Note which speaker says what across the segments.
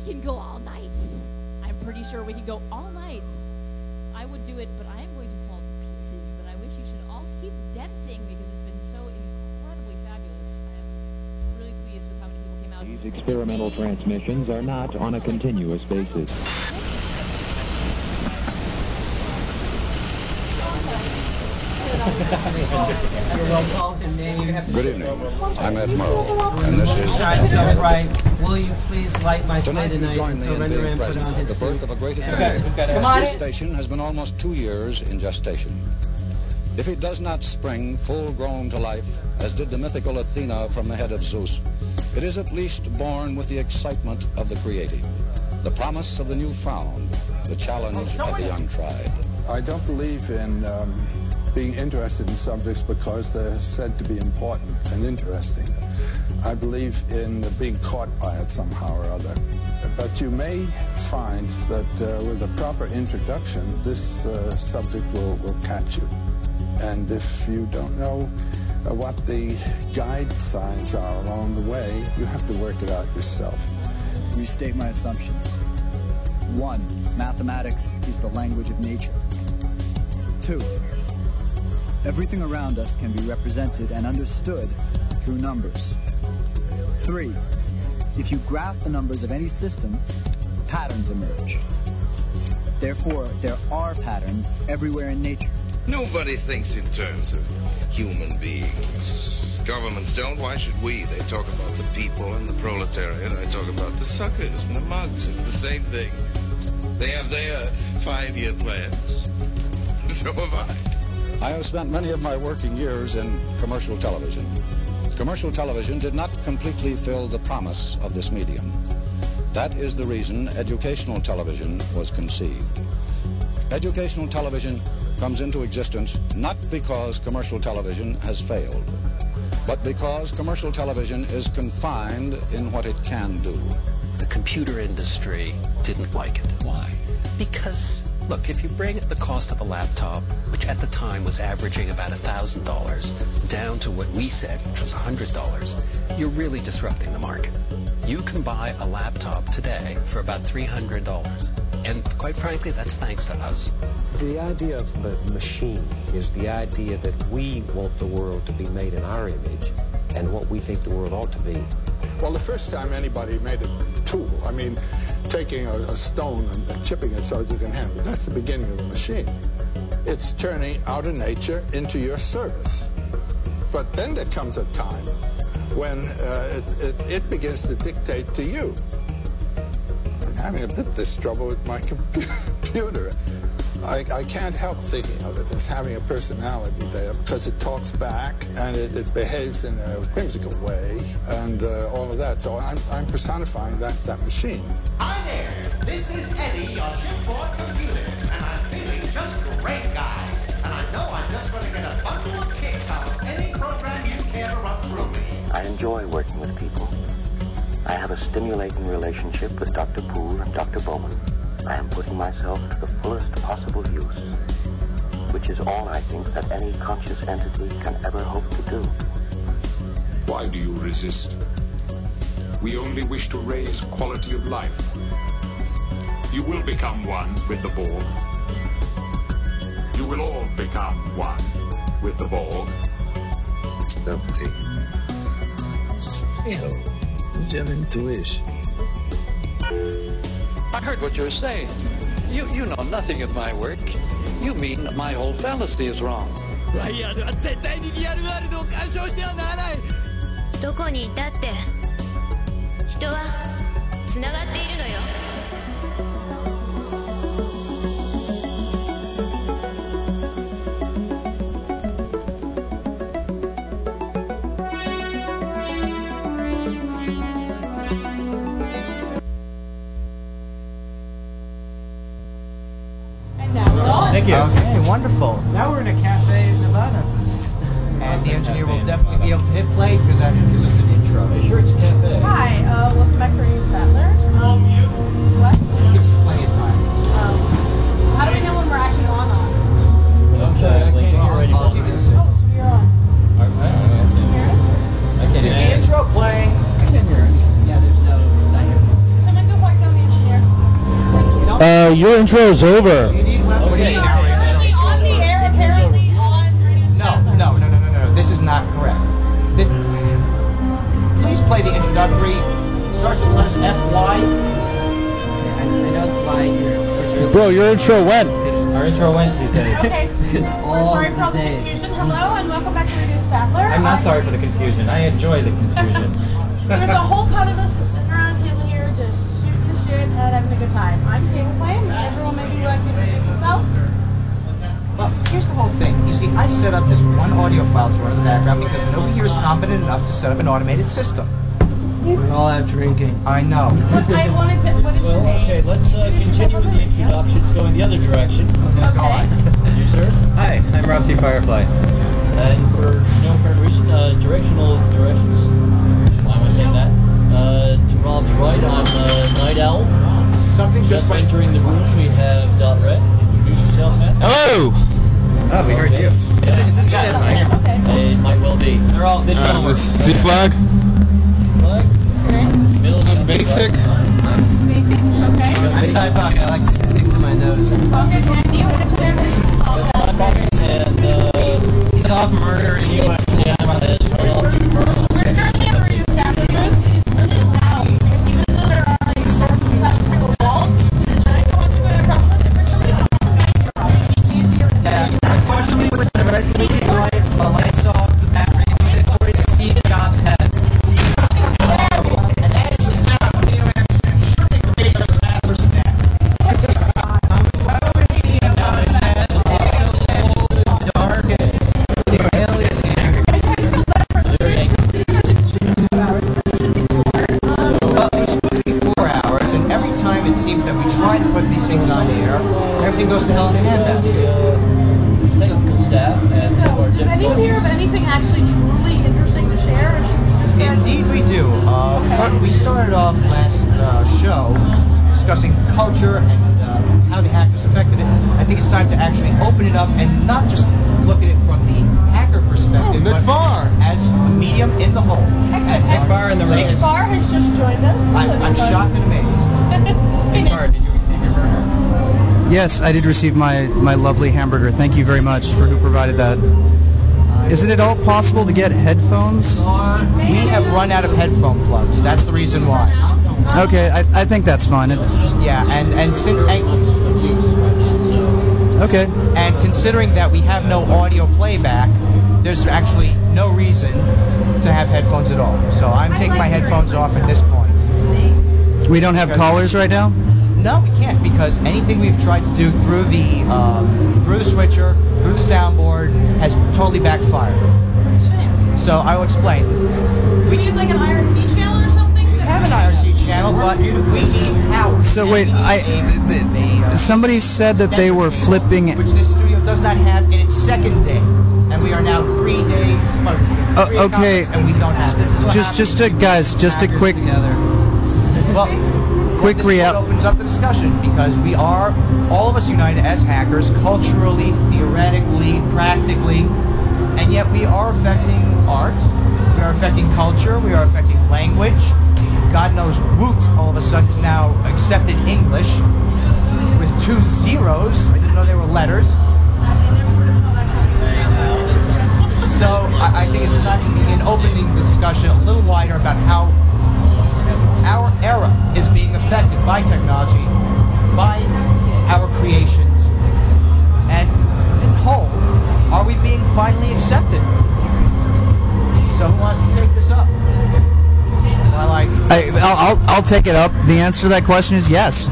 Speaker 1: can go all night. I'm pretty sure we can go all night. I would do it, but I am going to fall to pieces. But I wish you should all keep dancing because it's been so incredibly fabulous. I am really pleased with how many people came out.
Speaker 2: These experimental transmissions are not on a continuous basis.
Speaker 3: Good evening. I'm Ed Murrow, and this is...
Speaker 4: Will you please light my
Speaker 3: Tonight we join me in being present at the birth of a great adventure. This station has been almost 2 years in gestation. If it does not spring full-grown to life, as did the mythical Athena from the head of Zeus, it is at least born with the excitement of the creating, the promise of the new found, the challenge of the untried.
Speaker 5: I don't believe in being interested in subjects because they're said to be important and interesting. I believe in being caught by it somehow or other. But you may find that with a proper introduction, this subject will catch you. And if you don't know what the guide signs are along the way, you have to work it out yourself.
Speaker 6: Restate my assumptions. 1, mathematics is the language of nature. 2, everything around us can be represented and understood through numbers. 3, if you graph the numbers of any system, patterns emerge. Therefore, there are patterns everywhere in nature.
Speaker 7: Nobody thinks in terms of human beings. Governments don't. Why should we? They talk about the people and the proletariat. I talk about the suckers and the mugs. It's the same thing. They have their 5-year plans. So have I.
Speaker 3: I have spent many of my working years in commercial television. Commercial television did not completely fill the promise of this medium. That is the reason educational television was conceived. Educational television comes into existence not because commercial television has failed, but because commercial television is confined in what it can do.
Speaker 8: The computer industry didn't like it. Why? Because, look, if you bring the cost of a laptop, which at the time was averaging about $1,000, down to what we said, which was $100, you're really disrupting the market. You can buy a laptop today for about $300. And quite frankly, that's thanks to us.
Speaker 9: The idea of the machine is the idea that we want the world to be made in our image and what we think the world ought to be.
Speaker 5: Well, the first time anybody made a tool, I mean, taking a stone and chipping it so that you can handle it, that's the beginning of a machine. It's turning out of nature into your service. But then there comes a time when it begins to dictate to you. I'm having a bit of this trouble with my computer. I can't help thinking of it as having a personality there because it talks back and it behaves in a whimsical way and all of that. So I'm personifying that machine.
Speaker 10: Hi there, this is Eddie, your shipboard computer, and I'm feeling just great, guys. And I know I'm just going to get a bundle of kicks out of any program you care to run through me.
Speaker 11: I enjoy working with people. I have a stimulating relationship with Dr. Poole and Dr. Bowman. I am putting myself to the fullest possible use, which is all I think that any conscious entity can ever hope to do.
Speaker 12: Why do you resist? We only wish to raise quality of life. You will become one with the Borg. You will all become one with the Borg.
Speaker 13: Stopty. Who's your intuition?
Speaker 14: I heard what you were saying. You know nothing of my work. You mean my whole fallacy is wrong.
Speaker 15: ワイヤードは絶対にリアルワールドを干渉してはならない。
Speaker 16: どこにいたって人はつながっているのよ。
Speaker 4: Thank you.
Speaker 17: Okay, wonderful.
Speaker 4: Now we're in a cafe in Nevada.
Speaker 17: And the engineer will definitely be able to hit play because that gives us an intro. Are you sure it's a cafe?
Speaker 18: Hi, welcome back to Radio Sattler. What?
Speaker 17: It gives us plenty of time.
Speaker 18: How do we know when we're actually on?
Speaker 17: I'm sorry, I can't hear anymore.
Speaker 18: Oh, so we're on.
Speaker 17: I don't know.
Speaker 18: Can you hear it?
Speaker 17: Is the intro playing? I can't hear it. Yeah, there's no.
Speaker 18: Someone go flag down the
Speaker 19: your intro is over.
Speaker 17: Okay.
Speaker 18: On the air, apparently on Radio Statler.
Speaker 17: No. This is not correct. Please play the introductory. Starts with the letters FY.
Speaker 4: I know why you're.
Speaker 19: Bro, your intro went.
Speaker 4: Our intro went Tuesday.
Speaker 18: Okay. We're sorry for all the confusion. Hello and welcome back to Radio Statler.
Speaker 4: I'm not sorry for the confusion. I enjoy the confusion.
Speaker 18: There's a whole ton of us just sitting around a table here just shooting the shit and having a good time. I'm King Flame. Everyone maybe like to introduce themselves.
Speaker 17: Well, here's the whole thing. You see, I set up this one audio file to run in the background because nobody here is competent enough to set up an automated system.
Speaker 4: We're all out drinking.
Speaker 17: I know.
Speaker 18: I wanted to. What is your name?
Speaker 20: Okay, let's continue with the introductions going the other direction.
Speaker 18: Okay.
Speaker 20: You, sir?
Speaker 4: Hi, I'm Rob T. Firefly.
Speaker 20: And for no apparent reason, directional directions. Why am I saying that? To Rob's right, I'm Night Owl.
Speaker 17: Something's
Speaker 20: just entering the room. We have Dot Red. Introduce yourself, man.
Speaker 19: Hello!
Speaker 4: Oh, we heard you. Is this guy Mike?
Speaker 20: It might well be.
Speaker 4: They're all digital.
Speaker 19: C-Flag?
Speaker 18: Basic.
Speaker 19: Basic.
Speaker 18: Okay.
Speaker 4: I'm Cyborg. I like to stick things in my nose.
Speaker 18: Okay, and you introduce
Speaker 20: And
Speaker 4: He's off murdering you.
Speaker 20: yeah,
Speaker 18: We're currently in the Radio Statler booth. It's really loud. Even though there are like sources that through the walls, the giant wants to go across with it. For some reason, all the lights are off. You can't hear it.
Speaker 4: Yeah, unfortunately, with the red fleet light, the lights off, the battery, music, or Steve Jobs' head.
Speaker 17: It seems that we try to put these things on the air, everything goes to hell in a handbasket.
Speaker 20: technical staff. And
Speaker 18: So, does anyone here have anything actually truly interesting to share? Or should we just try
Speaker 17: Indeed we do. We started off last show discussing culture and how the hackers affected it. I think it's time to actually open it up and not just look at it from the hacker perspective, but as a medium in the whole.
Speaker 18: Excellent.
Speaker 4: Far in the race.
Speaker 18: Xbar has just joined us.
Speaker 17: I'm shocked and amazed.
Speaker 4: Did you receive your burger?
Speaker 21: Yes, I did receive my lovely hamburger. Thank you very much for who provided that. Isn't it all possible to get headphones?
Speaker 17: We have run out of headphone plugs. That's the reason why.
Speaker 21: Okay, I think that's fine.
Speaker 17: Yeah,
Speaker 21: Okay.
Speaker 17: And considering that we have no audio playback, there's actually no reason to have headphones at all. So I'm taking my headphones off at this point.
Speaker 21: We don't have callers right now?
Speaker 17: No, we can't, because anything we've tried to do through the switcher, through the soundboard, has totally backfired. So I will explain.
Speaker 18: We need like an IRC channel or something?
Speaker 17: We have an IRC channel, but we need power.
Speaker 21: So wait, somebody said that they were flipping.
Speaker 17: Which this studio does not have in its second day, and we are now 3 days.
Speaker 21: Okay.
Speaker 17: And we don't have this.
Speaker 21: Just a quick. Quick
Speaker 17: This opens up the discussion, because we are all of us united as hackers, culturally, theoretically, practically, and yet we are affecting art, we are affecting culture, we are affecting language. God knows Woot all of a sudden is now accepted English with 2 zeros. I didn't know they were letters. So I think it's time to begin opening the discussion a little wider about how our era is being affected by technology, by our creations, and in whole, are we being finally accepted? So who wants to take this up?
Speaker 21: I'll take it up. The answer to that question is yes.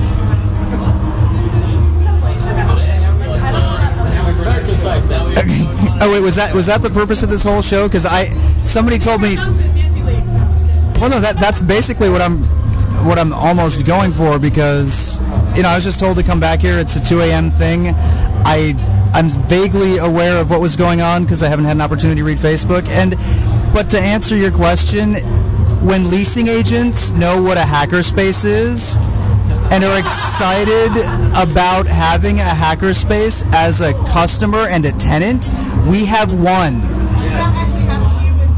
Speaker 21: Oh wait, was that the purpose of this whole show? Because somebody told me. Well, no, that's basically what I'm almost going for, because I was just told to come back here. It's a 2 a.m. thing. I'm vaguely aware of what was going on because I haven't had an opportunity to read Facebook. But to answer your question, when leasing agents know what a hackerspace is and are excited about having a hackerspace as a customer and a tenant, we have won.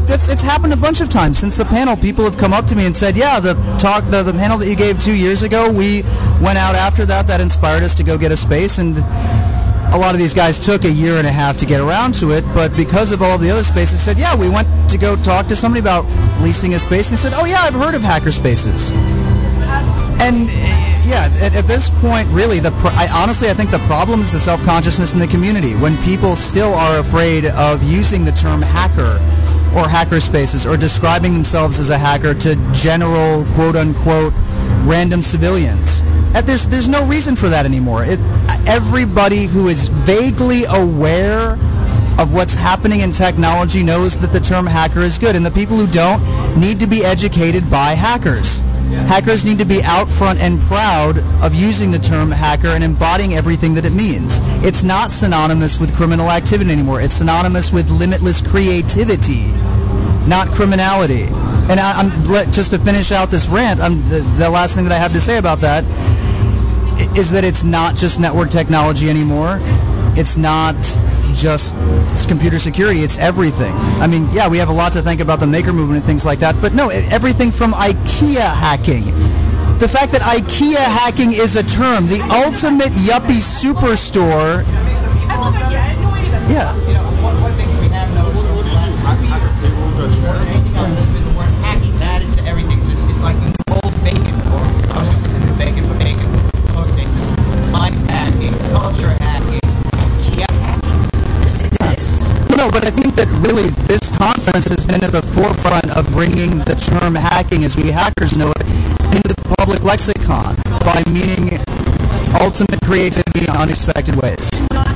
Speaker 21: it's happened a bunch of times since the panel. People have come up to me and said, yeah, the panel that you gave 2 years ago, we went out after that inspired us to go get a space, and a lot of these guys took a year and a half to get around to it, but because of all the other spaces, said, yeah, we went to go talk to somebody about leasing a space, and they said, oh yeah, I've heard of hackerspaces. And yeah, at this point, really, honestly, I think the problem is the self-consciousness in the community. When people still are afraid of using the term hacker or hackerspaces or describing themselves as a hacker to general, quote-unquote, random civilians. There's no reason for that anymore. Everybody who is vaguely aware of what's happening in technology knows that the term hacker is good, and the people who don't need to be educated by hackers. Hackers need to be out front and proud of using the term hacker and embodying everything that it means. It's not synonymous with criminal activity anymore. It's synonymous with limitless creativity, not criminality. And just to finish out this rant, the last thing that I have to say about that is that it's not just network technology anymore. It's not just computer security, it's everything. I mean, yeah, we have a lot to think about the maker movement and things like that, but no, everything from IKEA hacking. The fact that IKEA hacking is a term, the ultimate yuppie superstore.
Speaker 18: I love IKEA, I had no idea that's
Speaker 21: yeah.
Speaker 17: You know, one of the things we have noticed over the last 2 years, more than anything else, has been the word hacking added to everything. It's like old bacon, or I was going to say the bacon, but bacon. Life hacking, culture hacking, IKEA hacking. No, but I think that really this conference has been at the forefront of bringing the term hacking, as we hackers know it, into the public lexicon by meaning ultimate creativity in unexpected ways.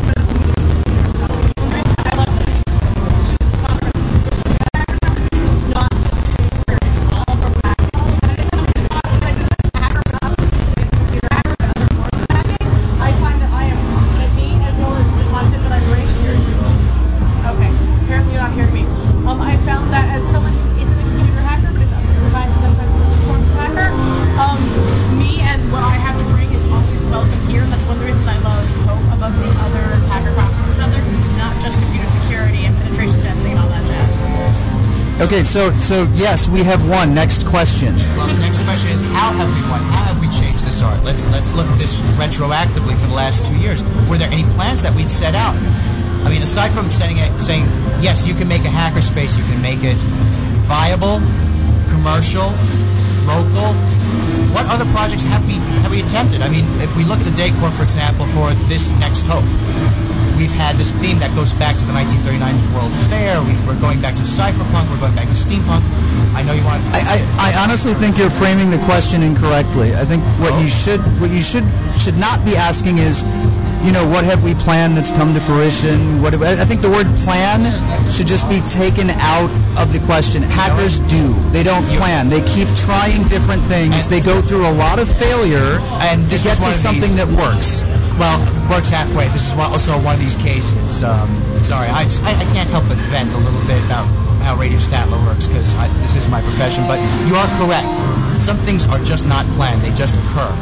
Speaker 17: Okay, so yes, we have won. Next question. Well, the next question is, how have we won? How have we changed this art? Let's look at this retroactively for the last 2 years. Were there any plans that we'd set out? I mean, aside from saying yes, you can make a hackerspace, you can make it viable, commercial, local. What other projects have we attempted? I mean, if we look at the decor, for example, for this Next Hope, we've had this theme that goes back to the 1939 World Fair. We're going back to cypherpunk. We're going back to steampunk. I know you want.
Speaker 21: I honestly think you're framing the question incorrectly. I think what you should not be asking is, you know, what have we planned that's come to fruition? I think the word plan should just be taken out of the question. Hackers do. They don't plan. They keep trying different things. They go through a lot of failure and to get to something that works.
Speaker 17: Well, works halfway. This is also one of these cases. Sorry, I can't help but vent a little bit about how Radio Statler works, because this is my profession, but you are correct. Some things are just not planned. They just occur.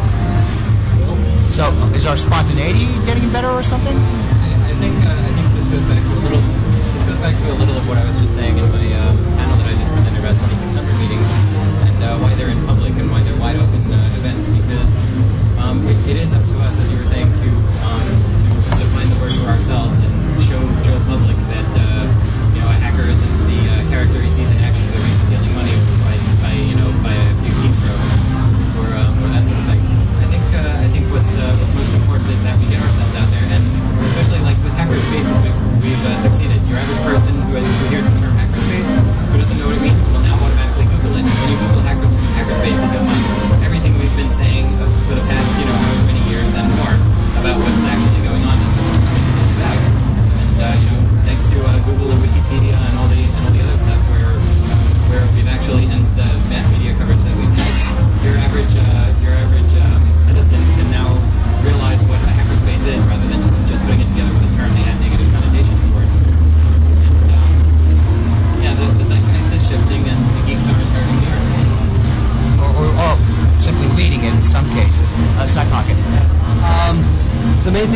Speaker 17: So, is our spontaneity getting better or something?
Speaker 1: I think this goes back to a little of what I was just saying in my panel that I just presented about 2600 meetings and why they're in public and why they're wide open events, because it is up to us, as you were saying, to define the word for ourselves and show Joe Public that a hacker isn't the character he sees in action who is stealing money by a few keystrokes or that sort of thing. I think what's most important is that we get ourselves out there, and especially like with hackerspaces, we've succeeded. Your average person who hears the term hackerspace, who doesn't know what it means, will now automatically Google it. When you Google hackerspaces, you'll find everything we've been saying for the past however many years and more about what's actually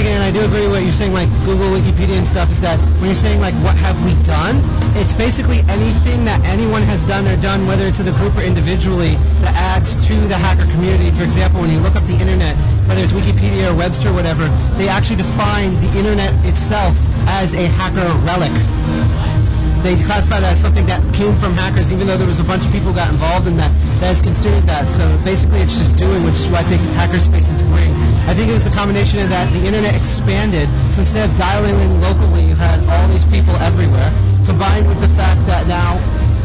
Speaker 2: thing, and I do agree with what you're saying, like Google, Wikipedia, and stuff, is that when you're saying like what have we done, it's basically anything that anyone has done or done, whether it's in a group or individually, that adds to the hacker community. For example, when you look up the internet, whether it's Wikipedia or Webster or whatever, they actually define the internet itself as a hacker relic. They classify that as something that came from hackers, even though there was a bunch of people who got involved in that is considered that. So basically it's just doing, which is what I think hackerspaces bring. I think it was the combination of that, the internet expanded, so instead of dialing in locally, you had all these people everywhere, combined with the fact that now...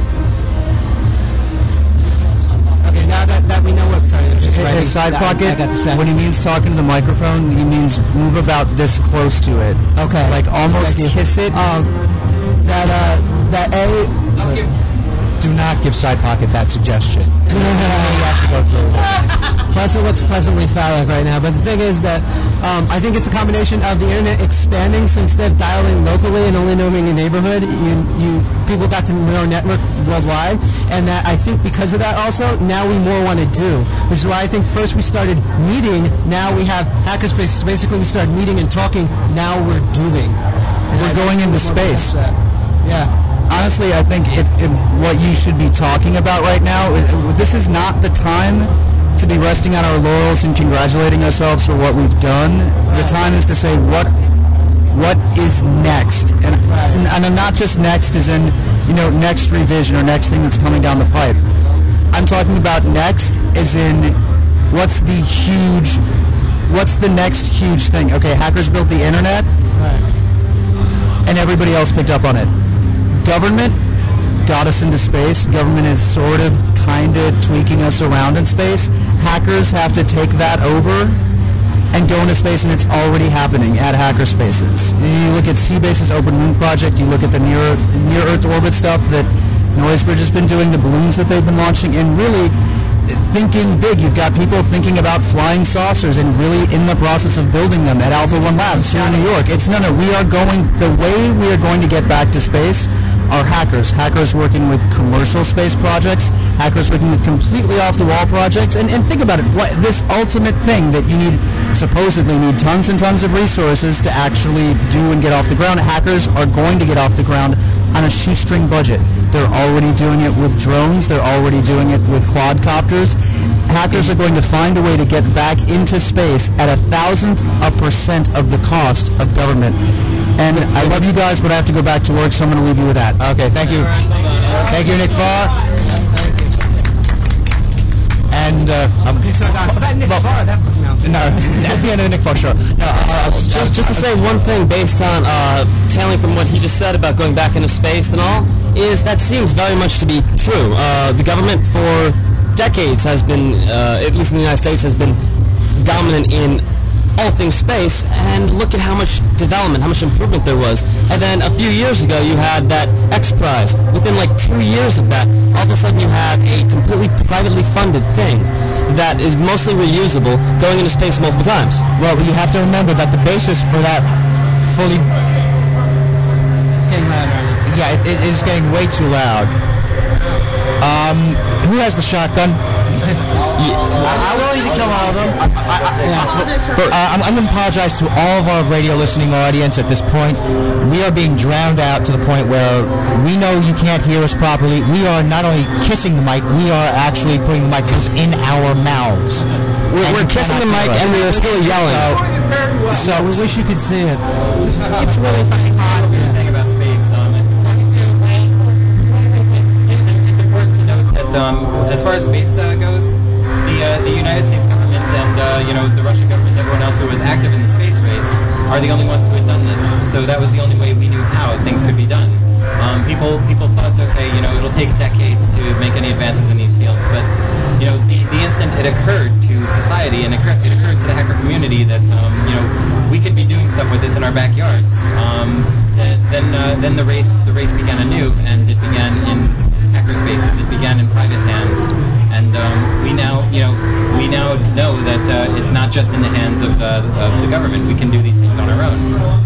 Speaker 2: Okay, now that we know what... Sorry, there's just
Speaker 21: Hey, Side Pocket,
Speaker 2: I got distracted.
Speaker 21: when he means talking to the microphone, he means move about this close to it.
Speaker 2: Okay.
Speaker 21: Like almost kiss it.
Speaker 17: Do not give Side Pocket that suggestion. You have to go through it.
Speaker 2: Plus, it looks pleasantly phallic right now. But the thing is that I think it's a combination of the internet expanding. So instead of dialing locally and only knowing your neighborhood, people got to know network worldwide. And that I think because of that also, now we more want to do. Which is why I think first we started meeting. Now we have hackerspaces. Basically, we started meeting and talking. Now we're doing. And
Speaker 21: We're going into space.
Speaker 2: Yeah.
Speaker 21: Honestly, I think if what you should be talking about right now, this is not the time to be resting on our laurels and congratulating ourselves for what we've done. The time is to say what is next, and not just next as in next revision or next thing that's coming down the pipe. I'm talking about next as in what's the next huge thing. Okay, hackers built the internet, and everybody else picked up on it. Government got us into space. Government is sort of, kind of tweaking us around in space. Hackers have to take that over and go into space, and it's already happening at hackerspaces. You look at Seabase's Open Moon Project, you look at the near-Earth orbit stuff that Noisebridge has been doing, the balloons that they've been launching, and really thinking big. You've got people thinking about flying saucers and really in the process of building them at Alpha One Labs here in New York. The way we are going to get back to space are hackers working with commercial space projects, hackers working with completely off-the-wall projects, and think about it, this ultimate thing that you supposedly need tons and tons of resources to actually do and get off the ground. Hackers are going to get off the ground on a shoestring budget. They're already doing it with drones, they're already doing it with quadcopters. Hackers are going to find a way to get back into space at 1,000% of the cost of government. And I love you guys, but I have to go back to work, so I'm going to leave you with that. Okay, thank you. Thank you, Nick Farr. And that's the end of the Nick Farr show.
Speaker 22: Just to say one thing based on tailing from what he just said about going back into space and all, is that seems very much to be true. The government for decades has been, at least in the United States, has been dominant in all things space, and look at how much development, how much improvement there was. And then a few years ago you had that X Prize. Within like 2 years of that, all of a sudden you had a completely privately funded thing that is mostly reusable, going into space multiple times.
Speaker 17: Well, you have to remember that the basis for that fully...
Speaker 2: It's getting louder.
Speaker 17: Yeah, it is getting way too loud. Who has the shotgun?
Speaker 2: I'm willing to kill all of them.
Speaker 17: I'm going to apologize to all of our radio listening audience at this point. We are being drowned out to the point where we know you can't hear us properly. We are not only kissing the mic, we are actually putting the microphones in our mouths.
Speaker 22: We're kissing the mic and we are still yelling.
Speaker 2: So we wish you could see it. It's really fucking hot.
Speaker 1: What you're saying about space, it's important to note that as far as space goes, the United States government and the Russian government, everyone else who was active in the space race, are the only ones who had done this. So that was the only way we knew how things could be done. People thought, okay, it'll take decades to make any advances in these fields, but the instant it occurred to society and it occurred to the hacker community that we could be doing stuff with this in our backyards, then the race began anew, and it began in hackerspaces. It began in private hands, and we now know that it's not just in the hands of the government. We can do these things on our own,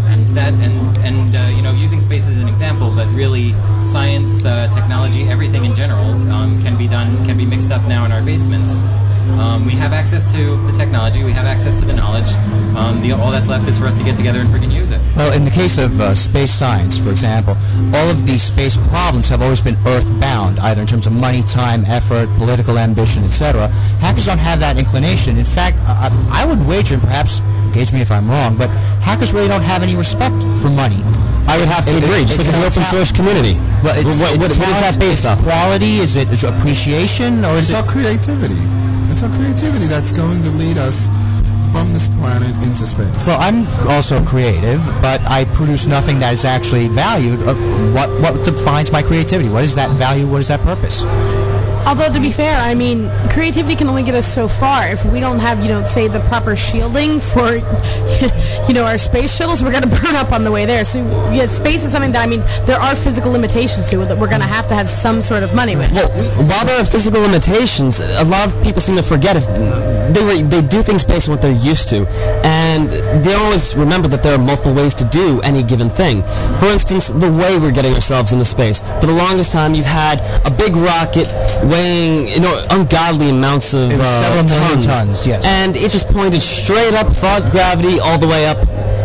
Speaker 1: and using space as an example, but really science, technology, everything in general can be mixed up now in our basements. We have access to the technology, we have access to the knowledge. All that's left is for us to get together and freaking use it.
Speaker 6: Well, in the case of space science, for example, all of these space problems have always been earth-bound, either in terms of money, time, effort, political ambition, etc. Hackers don't have that inclination. In fact, I would wager, and perhaps engage me if I'm wrong, but hackers really don't have any respect for money.
Speaker 22: I would have to agree, just like in the open source community.
Speaker 6: Well, what is that based off? Quality? Is it appreciation? Or is
Speaker 7: it's our creativity. It's our creativity that's going to lead us from this planet into space.
Speaker 6: Well, I'm also creative, but I produce nothing that is actually valued. What defines my creativity? What is that value? What is that purpose?
Speaker 18: Although, to be fair, I mean, creativity can only get us so far. If we don't have, say, the proper shielding for, our space shuttles, we're going to burn up on the way there. So, yeah, space is something that, I mean, there are physical limitations to it that we're going to have some sort of money with.
Speaker 22: Well, while there are physical limitations, a lot of people seem to forget if they do things based on what they're used to, and they don't always remember that there are multiple ways to do any given thing. For instance, the way we're getting ourselves into space. For the longest time, you've had a big rocket weighing ungodly amounts of
Speaker 6: several million tons, yes,
Speaker 22: and it just pointed straight up, fought gravity all the way up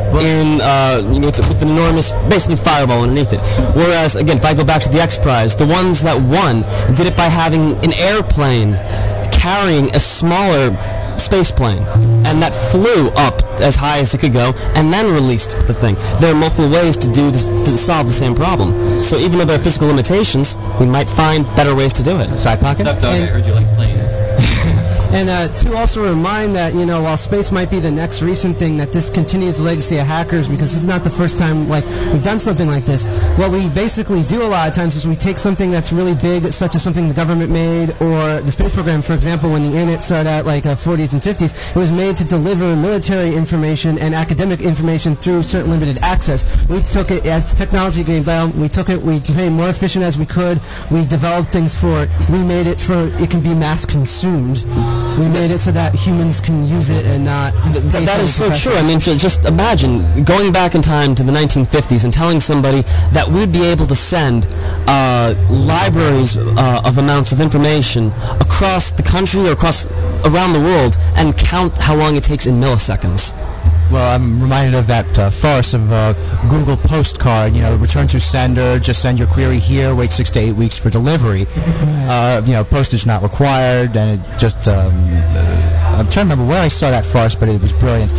Speaker 22: with an enormous, basically, fireball underneath it. Whereas, again, if I go back to the X Prize, the ones that won did it by having an airplane carrying a smaller space plane, and that flew up as high as it could go, and then released the thing. There are multiple ways to do this, to solve the same problem. So even though there are physical limitations, we might find better ways to do it.
Speaker 6: Side pocket?
Speaker 1: What's up, Doug? I heard you like planes.
Speaker 2: And to also remind that, while space might be the next recent thing, that this continues the legacy of hackers, because this is not the first time, we've done something like this. What we basically do a lot of times is we take something that's really big, such as something the government made, or the space program, for example, when the internet started out, 40s and 50s, it was made to deliver military information and academic information through certain limited access. We took it, as technology came down, we took it, we became more efficient as we could, we developed things for it, we made it it can be mass consumed. We made it so that humans can use it and not...
Speaker 22: That is so true. I mean, just imagine going back in time to the 1950s and telling somebody that we'd be able to send libraries of amounts of information across the country or around the world and count how long it takes in milliseconds.
Speaker 6: Well, I'm reminded of that farce of Google Postcard, return to sender, just send your query here, wait 6 to 8 weeks for delivery. Postage not required, and it just, I'm trying to remember where I saw that farce, but it was brilliant.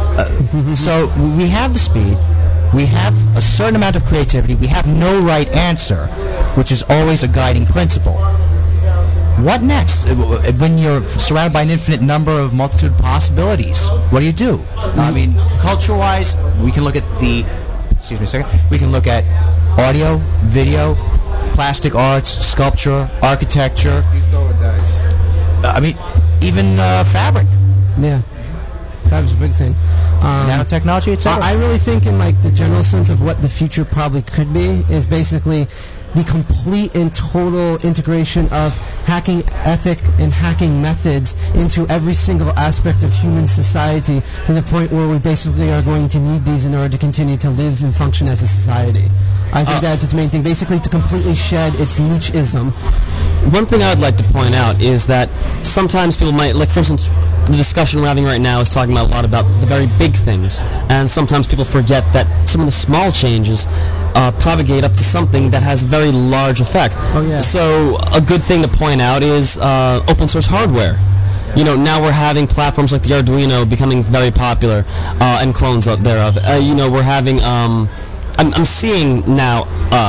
Speaker 6: So we have the speed, we have a certain amount of creativity, we have no right answer, which is always a guiding principle. What next? When you're surrounded by an infinite number of multitude of possibilities, what do? I mean, culture-wise, we can look at excuse me a second, we can look at audio, video, plastic arts, sculpture, architecture.
Speaker 7: You throw a dice.
Speaker 6: I mean, even fabric.
Speaker 2: Yeah. Fabric's a big thing.
Speaker 6: Nanotechnology, etc.
Speaker 2: I really think in the general sense of what the future probably could be is basically the complete and total integration of hacking ethic and hacking methods into every single aspect of human society, to the point where we basically are going to need these in order to continue to live and function as a society. I think that's its main thing, basically to completely shed its nicheism.
Speaker 22: One thing I would like to point out is that sometimes people might, for instance, the discussion we're having right now is talking about a lot about the very big things, and sometimes people forget that some of the small changes propagate up to something that has a very large effect.
Speaker 2: Oh, yeah.
Speaker 22: So a good thing to point out is open source hardware. Now we're having platforms like the Arduino becoming very popular, and clones thereof. We're having, I'm seeing now,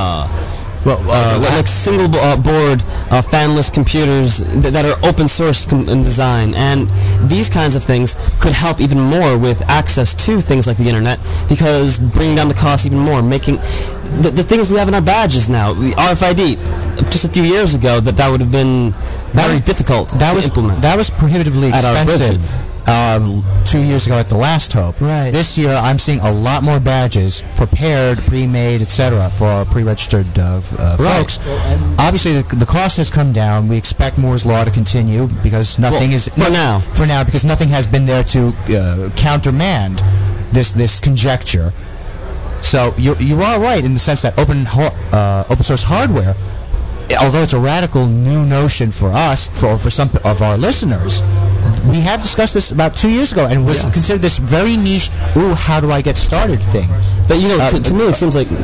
Speaker 22: like single board fanless computers that are open source in design, and these kinds of things could help even more with access to things like the internet, because bringing down the cost even more, making the things we have in our badges now, the RFID, just a few years ago that would have been very difficult to implement.
Speaker 6: That was prohibitively expensive. 2 years ago at the Last Hope.
Speaker 2: Right.
Speaker 6: This year, I'm seeing a lot more badges prepared, pre-made, etc., for our pre-registered folks. Obviously, the cost has come down. We expect Moore's Law to continue because nothing for now, because nothing has been there to countermand this conjecture. So you are right in the sense that open source hardware, although it's a radical new notion for us, for some of our listeners, we have discussed this about 2 years ago, and was considered this very niche. Ooh, how do I get started thing?
Speaker 22: But you know, to me, it seems like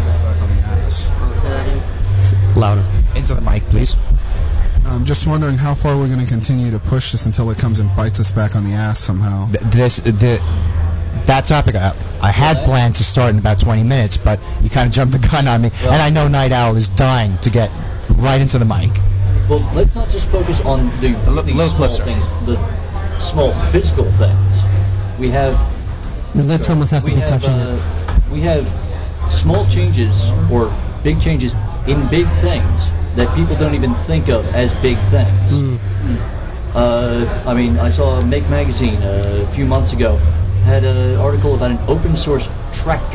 Speaker 22: louder
Speaker 6: into the mic, please.
Speaker 7: I'm just wondering how far we're going to continue to push this until it comes and bites us back on the ass somehow.
Speaker 6: That topic, I had planned to start in about 20 minutes, but you kind of jumped the gun on me.
Speaker 20: Well,
Speaker 6: and I know Night Owl is dying to get right into the mic.
Speaker 20: Well, let's not just focus on these small things, the small physical things. We have...
Speaker 2: Your lips almost have to be touching it.
Speaker 20: We have small changes or big changes in big things that people don't even think of as big things. I mean, I saw Make Magazine a few months ago had an article about an open source tractor.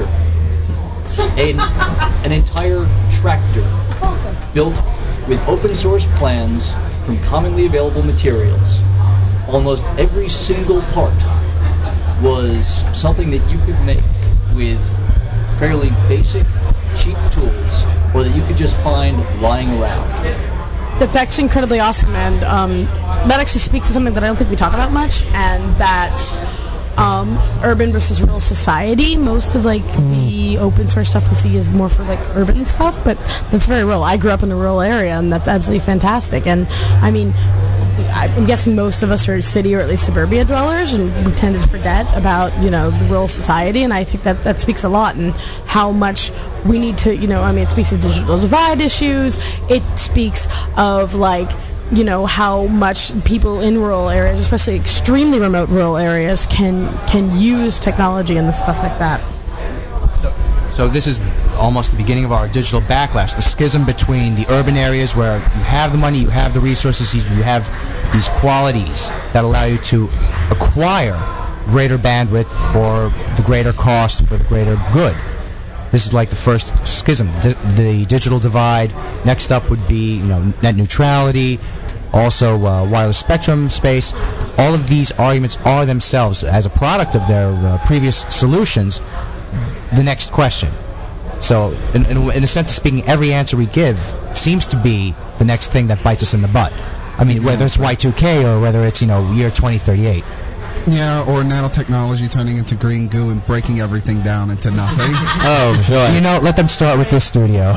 Speaker 20: An entire tractor built with open source plans from commonly available materials. Almost every single part was something that you could make with fairly basic, cheap tools, or that you could just find lying around.
Speaker 18: That's actually incredibly awesome, and that actually speaks to something that I don't think we talk about much, and that's urban versus rural society. Most of the open source stuff we see is more for urban stuff, but that's very rural. I grew up in a rural area, and that's absolutely fantastic. And I mean, I'm guessing most of us are city or at least suburbia dwellers, and we tend to forget about the rural society. And I think that speaks a lot, and how much we need to it speaks of digital divide issues. It speaks of how much people in rural areas, especially extremely remote rural areas, can use technology and the stuff like that.
Speaker 6: So this is almost the beginning of our digital backlash, the schism between the urban areas where you have the money, you have the resources, you have these qualities that allow you to acquire greater bandwidth for the greater cost, for the greater good. This is like the first schism, the digital divide. Next up would be net neutrality, also wireless spectrum space. All of these arguments are themselves, as a product of their previous solutions, the next question. So, in a sense of speaking, every answer we give seems to be the next thing that bites us in the butt. I mean, whether it's Y2K or whether it's year 2038.
Speaker 7: Yeah, or nanotechnology turning into green goo and breaking everything down into nothing.
Speaker 6: Oh, sure. Let them start with this studio.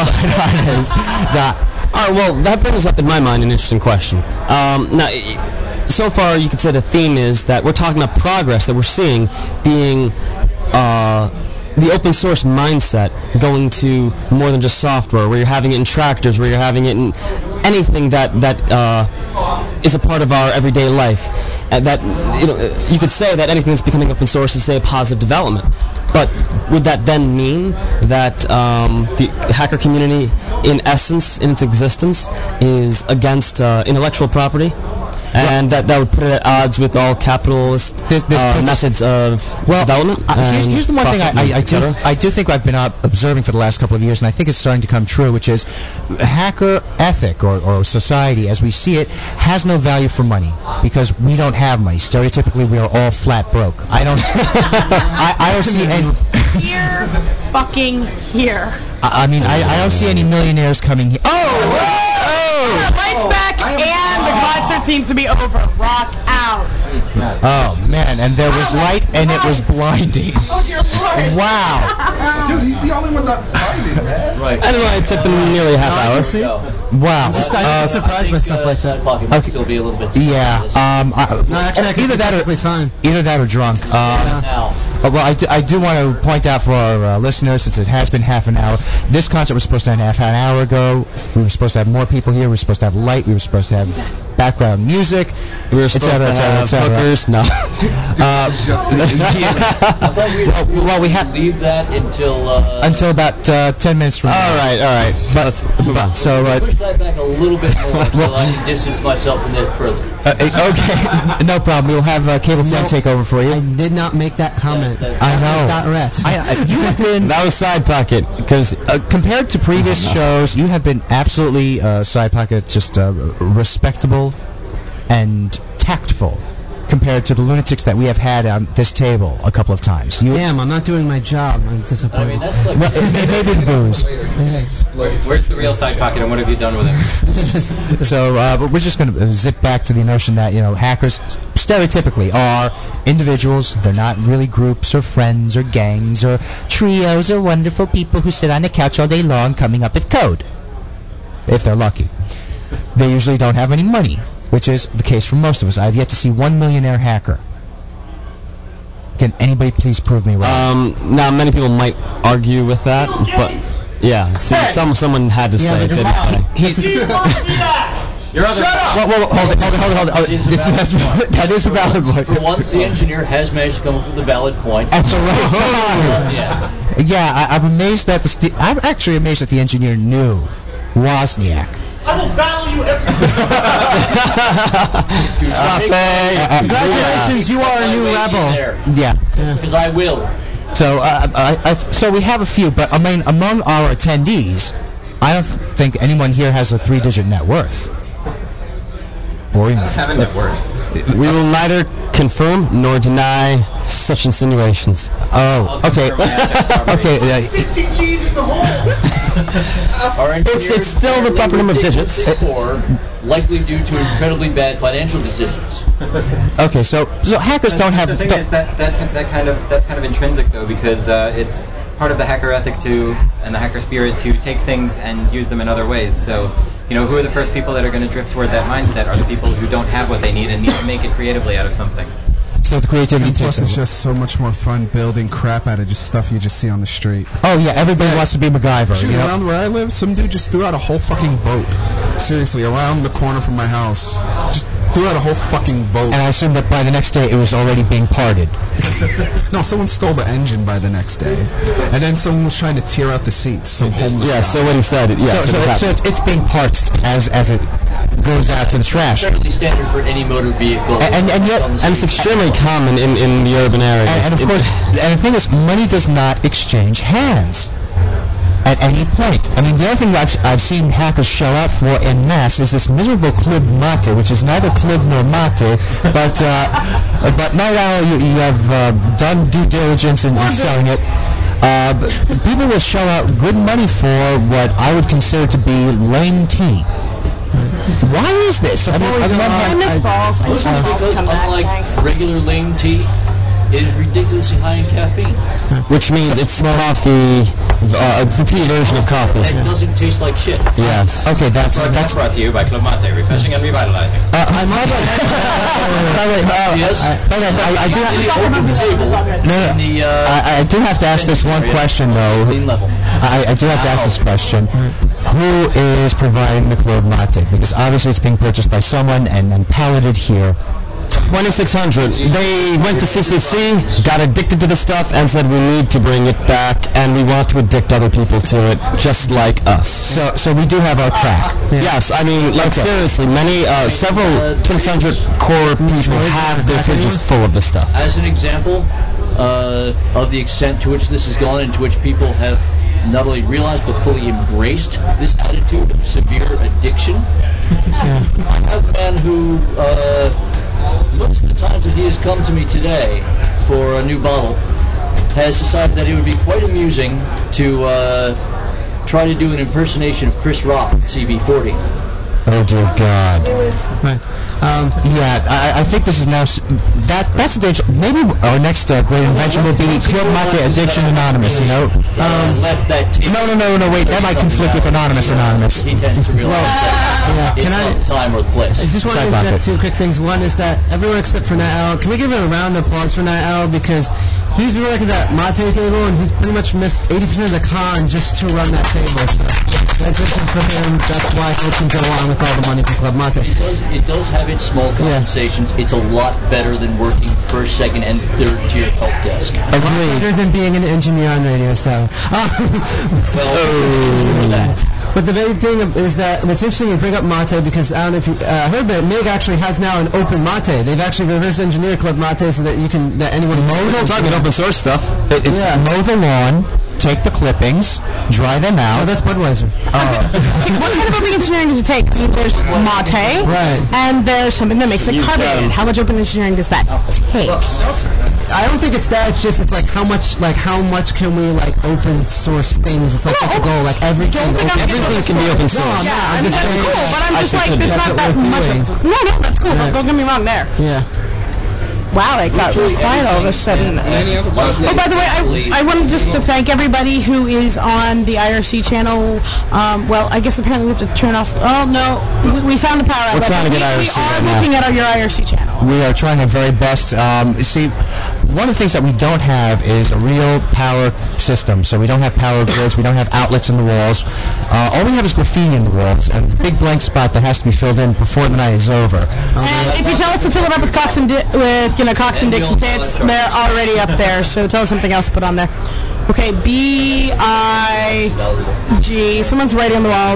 Speaker 22: All right, well, that brings up in my mind an interesting question. Now, so far, you could say the theme is that we're talking about progress that we're seeing being the open source mindset going to more than just software, where you're having it in tractors, where you're having it in anything that is a part of our everyday life. That you could say that anything that's becoming open source is, say, a positive development. But would that then mean that the hacker community, in essence, in its existence, is against intellectual property? And that would put it at odds with all capitalist methods of development?
Speaker 6: Here's the one thing I do think I've been observing for the last couple of years, and I think it's starting to come true, which is hacker ethic or society, as we see it, has no value for money because we don't have money. Stereotypically, we are all flat broke. I don't see any...
Speaker 18: Here, fucking here.
Speaker 6: I mean, I don't see any millionaires coming here.
Speaker 18: Lights back, and the concert seems to be over. Rock out.
Speaker 6: Oh, man, and there was light, and it was blinding.
Speaker 18: Oh, you're right.
Speaker 6: Wow.
Speaker 7: Dude, he's the only one that's fighting, man.
Speaker 22: Right. I don't know, it took them nearly a half hour.
Speaker 6: Wow.
Speaker 2: I'm surprised by stuff like that.
Speaker 20: Okay. Still be a little bit
Speaker 6: either that or drunk. Well, I do want to point out for our listeners, since it has been half an hour, this concert was supposed to end half an hour ago. We were supposed to have more people here. We were supposed to have light. We were supposed to have background music.
Speaker 22: We were supposed to have hookers. No.
Speaker 20: Well, we have to leave that
Speaker 6: until about 10 minutes from now.
Speaker 22: All right.
Speaker 6: So
Speaker 20: push that back a little bit more so I can distance myself from it further.
Speaker 6: Okay, no problem. We'll have Cable Flem take over for you.
Speaker 2: I did not make that comment.
Speaker 6: I know. You have been...
Speaker 22: That was Side Pocket, because
Speaker 6: compared to previous shows, you have been absolutely, Side Pocket, just respectable and tactful compared to the lunatics that we have had on this table a couple of times.
Speaker 2: Damn, I'm not doing my job. I'm disappointed.
Speaker 20: I mean, that's like
Speaker 6: maybe the booze.
Speaker 1: Where's the real side pocket, and what have you done with it?
Speaker 6: So but we're just going to zip back to the notion that hackers stereotypically are individuals. They're not really groups or friends or gangs or trios or wonderful people who sit on the couch all day long coming up with code. If they're lucky. They usually don't have any money, which is the case for most of us. I have yet to see one millionaire hacker. Can anybody please prove me wrong?
Speaker 22: Now, many people might argue with that, but yeah, see, someone had to say it, didn't they?
Speaker 1: Your other
Speaker 22: Shut up!
Speaker 6: Hold on. That is a valid point.
Speaker 20: For once, the engineer has managed to come up with a valid point.
Speaker 6: At the right time. Yeah, I'm amazed that I'm actually amazed that the engineer knew Wozniak.
Speaker 10: I will battle you every
Speaker 6: Stop it!
Speaker 2: Congratulations, you are a new rebel.
Speaker 6: Yeah.
Speaker 20: Because I will.
Speaker 6: So, so we have a few, but I mean, among our attendees, I don't think anyone here has a 3-digit net worth. Or even
Speaker 1: have a net worth.
Speaker 22: We will neither confirm nor deny such insinuations.
Speaker 6: Oh, okay. Okay.
Speaker 10: 60 G's in the hole.
Speaker 22: It's still the proper number of digits.
Speaker 20: Or likely due to incredibly bad financial decisions.
Speaker 6: Okay, so hackers don't have.
Speaker 1: The thing is that's kind of intrinsic though, because it's part of the hacker ethic and the hacker spirit to take things and use them in other ways. So, who are the first people that are going to drift toward that mindset? Are the people who don't have what they need and need to make it creatively out of something.
Speaker 6: So the creativity
Speaker 7: and plus
Speaker 6: takes
Speaker 7: it's just so much more fun building crap out of just stuff you just see on the street.
Speaker 6: Oh yeah, everybody wants to be MacGyver.
Speaker 7: Shoot, around where I live, some dude just threw out a whole fucking boat. Seriously, around the corner from my house. Just threw out a whole fucking boat.
Speaker 6: And I assume that by the next day it was already being parted.
Speaker 7: No, someone stole the engine by the next day. And then someone was trying to tear out the seats. Some homeless guy.
Speaker 22: So what he said,
Speaker 6: so it's being parted as it goes out to the trash.
Speaker 20: Certainly standard for any motor vehicle.
Speaker 6: And
Speaker 22: it's extremely common in the urban areas.
Speaker 6: And of course, and the thing is, money does not exchange hands at any point. I mean, the other thing I've seen hackers show up for en masse is this miserable Club Mate, which is neither club nor mate, but Night Owl, you have done due diligence in selling it. People will shell out good money for what I would consider to be lame tea. Why is this?
Speaker 18: I miss balls. I just want balls to
Speaker 20: Because
Speaker 18: come back.
Speaker 20: unlike
Speaker 18: Thanks.
Speaker 20: regular lame tea, it is ridiculously high in caffeine.
Speaker 22: Which means it's coffee, the tea version of coffee.
Speaker 20: It doesn't taste like shit.
Speaker 22: Yes.
Speaker 6: Okay, that's
Speaker 1: brought to you by Club Mate, refreshing and revitalizing.
Speaker 6: I might.
Speaker 20: Yes.
Speaker 6: I do have.
Speaker 20: No.
Speaker 6: I do have to ask this one question though. I do have to ask this question. Who is providing the Club Mate? Because obviously it's being purchased by someone and then palleted here.
Speaker 22: 2600. They went to CCC, got addicted to the stuff, and said we need to bring it back, and we want to addict other people to it, just like us.
Speaker 6: So we do have our crack.
Speaker 22: Yes, I mean, seriously, several 2600 core people have their fridges full of this stuff.
Speaker 20: As an example of the extent to which this has gone and to which people have not only realized but fully embraced this attitude of severe addiction, I have a man who, most of the times that he has come to me today for a new bottle, has decided that it would be quite amusing to try to do an impersonation of Chris Rock with CB40.
Speaker 6: Oh dear God! I think this is now that's the danger. Maybe our next great invention will be Club Mate Addiction Anonymous.
Speaker 20: Left that
Speaker 6: No. Wait, that might conflict with Anonymous.
Speaker 20: He tends to realize that it's not the time or the place.
Speaker 2: I just want to interject two quick things. One is that everyone except for Night Owl, can we give him a round of applause for Night Owl, because he's been working that mate table and he's pretty much missed 80% of the con just to run that table. So that's just for him. That's why he can go on with all the money for Club Mate.
Speaker 20: It does have its small compensations. It's a lot better than working first, second, and third tier help desk.
Speaker 2: Better than being an engineer on radio style. But the big thing is that it's interesting you bring up Mate, because I don't know if you heard, but MIG actually has now an open Mate. They've actually reverse engineered Club Mate so that anyone
Speaker 22: we're not talking open source stuff.
Speaker 6: Mow the lawn, take the clippings, dry them out.
Speaker 2: Oh, that's Budweiser.
Speaker 3: What kind of open engineering does it take? I mean, there's mate, and there's something that makes it carbonated. How much open engineering does that take?
Speaker 2: I don't think it's that. It's just how much can we open source things? It's that's the goal. Everything
Speaker 22: can be open source.
Speaker 3: Yeah, I mean, that's cool, but I'm just there's not that much. No, that's cool. Don't get me wrong there.
Speaker 2: Yeah.
Speaker 3: Wow, it got really quiet all of a sudden. Oh, by the way, I wanted just to thank everybody who is on the IRC channel. Well, I guess apparently we have to turn off. Oh, no. We found the power outlet.
Speaker 6: We're trying to get IRC
Speaker 3: We are
Speaker 6: right now.
Speaker 3: looking at your IRC channel.
Speaker 6: We are trying our very best. See, one of the things that we don't have is a real power system. So we don't have power grids. We don't have outlets in the walls. All we have is graffiti in the walls and a big blank spot that has to be filled in before the night is over.
Speaker 3: And if you tell us to fill it up with Cox and Dixon tits, they're already up there. So tell us something else to put on there. Okay, B-I-G. Someone's writing on the wall.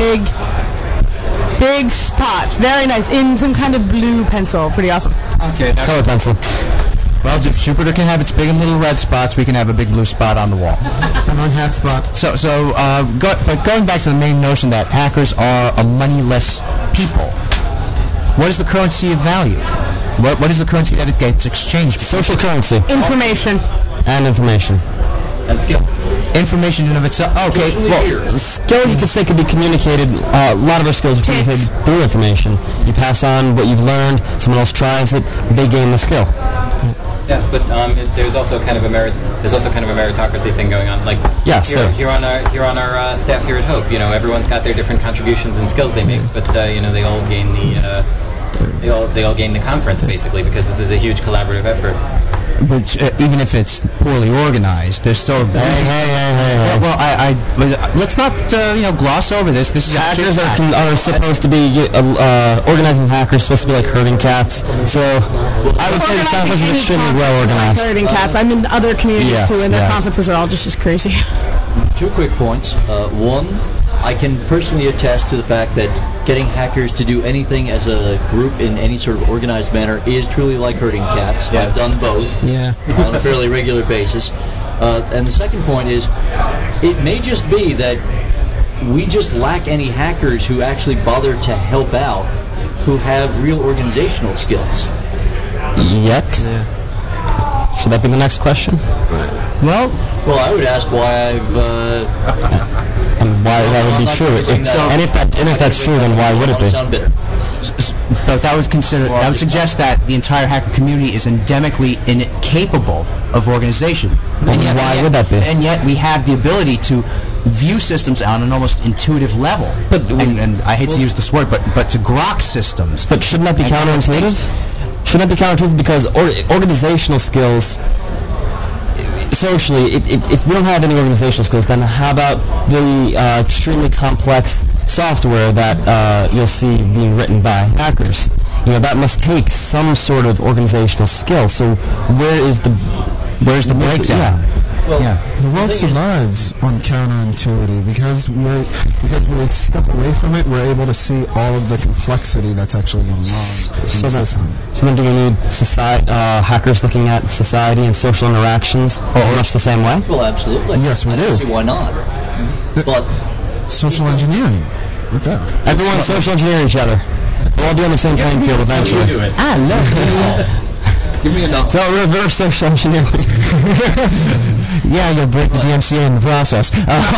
Speaker 3: Big spot. Very nice. In some kind of blue pencil. Pretty awesome.
Speaker 6: Okay, color pencil. Well, if Jupiter can have its big and little red spots, we can have a big blue spot on the wall.
Speaker 2: An unhacked spot.
Speaker 6: But going back to the main notion that hackers are a moneyless people, what is the currency of value? What is the currency that it gets exchanged?
Speaker 22: Social currency.
Speaker 3: Information.
Speaker 22: And information.
Speaker 1: And skill.
Speaker 6: Information in and of itself. Okay,
Speaker 22: well, skill you could say could be communicated. A lot of our skills are communicated through information. You pass on what you've learned. Someone else tries it. They gain the skill.
Speaker 1: Yeah, but there's also kind of a meritocracy thing going on.
Speaker 22: Yes,
Speaker 1: here on our staff here at Hope, everyone's got their different contributions and skills they make, but they all gain they all gain the conference basically because this is a huge collaborative effort.
Speaker 6: But even if it's poorly organized, there's still. Hey. Well, let's not gloss over this. This is
Speaker 22: hackers are supposed to be organizing hackers supposed to be like herding cats. So I would say this conference is extremely well organized.
Speaker 3: Like herding cats. I'm in other communities too, and their conferences are all just as crazy.
Speaker 20: 2 quick points. One, I can personally attest to the fact that getting hackers to do anything as a group in any sort of organized manner is truly like herding cats. Yes. I've done both on a fairly regular basis. And the second point is, it may just be that we just lack any hackers who actually bother to help out, who have real organizational skills.
Speaker 22: Yet? Should that be the next question?
Speaker 6: Well,
Speaker 20: I would ask why I've...
Speaker 22: and why that would be true. And if that's true, then why would it be?
Speaker 6: But that would suggest that the entire hacker community is endemically incapable of organization.
Speaker 22: And yet, why would that be?
Speaker 6: And yet we have the ability to view systems on an almost intuitive level. And I hate to use this word, but to grok systems.
Speaker 22: But shouldn't that be counterintuitive? Shouldn't that be counterintuitive because organizational skills... Socially, if we don't have any organizational skills, then how about the extremely complex software that you'll see being written by hackers? That must take some sort of organizational skill. So where's the breakdown?
Speaker 7: The world survives on counterintuitive because when we step away from it, we're able to see all of the complexity that's actually going on in the system.
Speaker 22: So then do we need hackers looking at society and social interactions much the same way?
Speaker 20: Well, absolutely.
Speaker 7: Yes, we do.
Speaker 20: I don't see why not. But
Speaker 7: social engineering. Okay.
Speaker 22: Everyone's social engineering each other. We'll all be on the same playing field eventually.
Speaker 1: Do it.
Speaker 22: I love it.
Speaker 20: Give me a dollar.
Speaker 22: So reverse social engineering.
Speaker 6: Yeah, you'll break the DMCA in the process.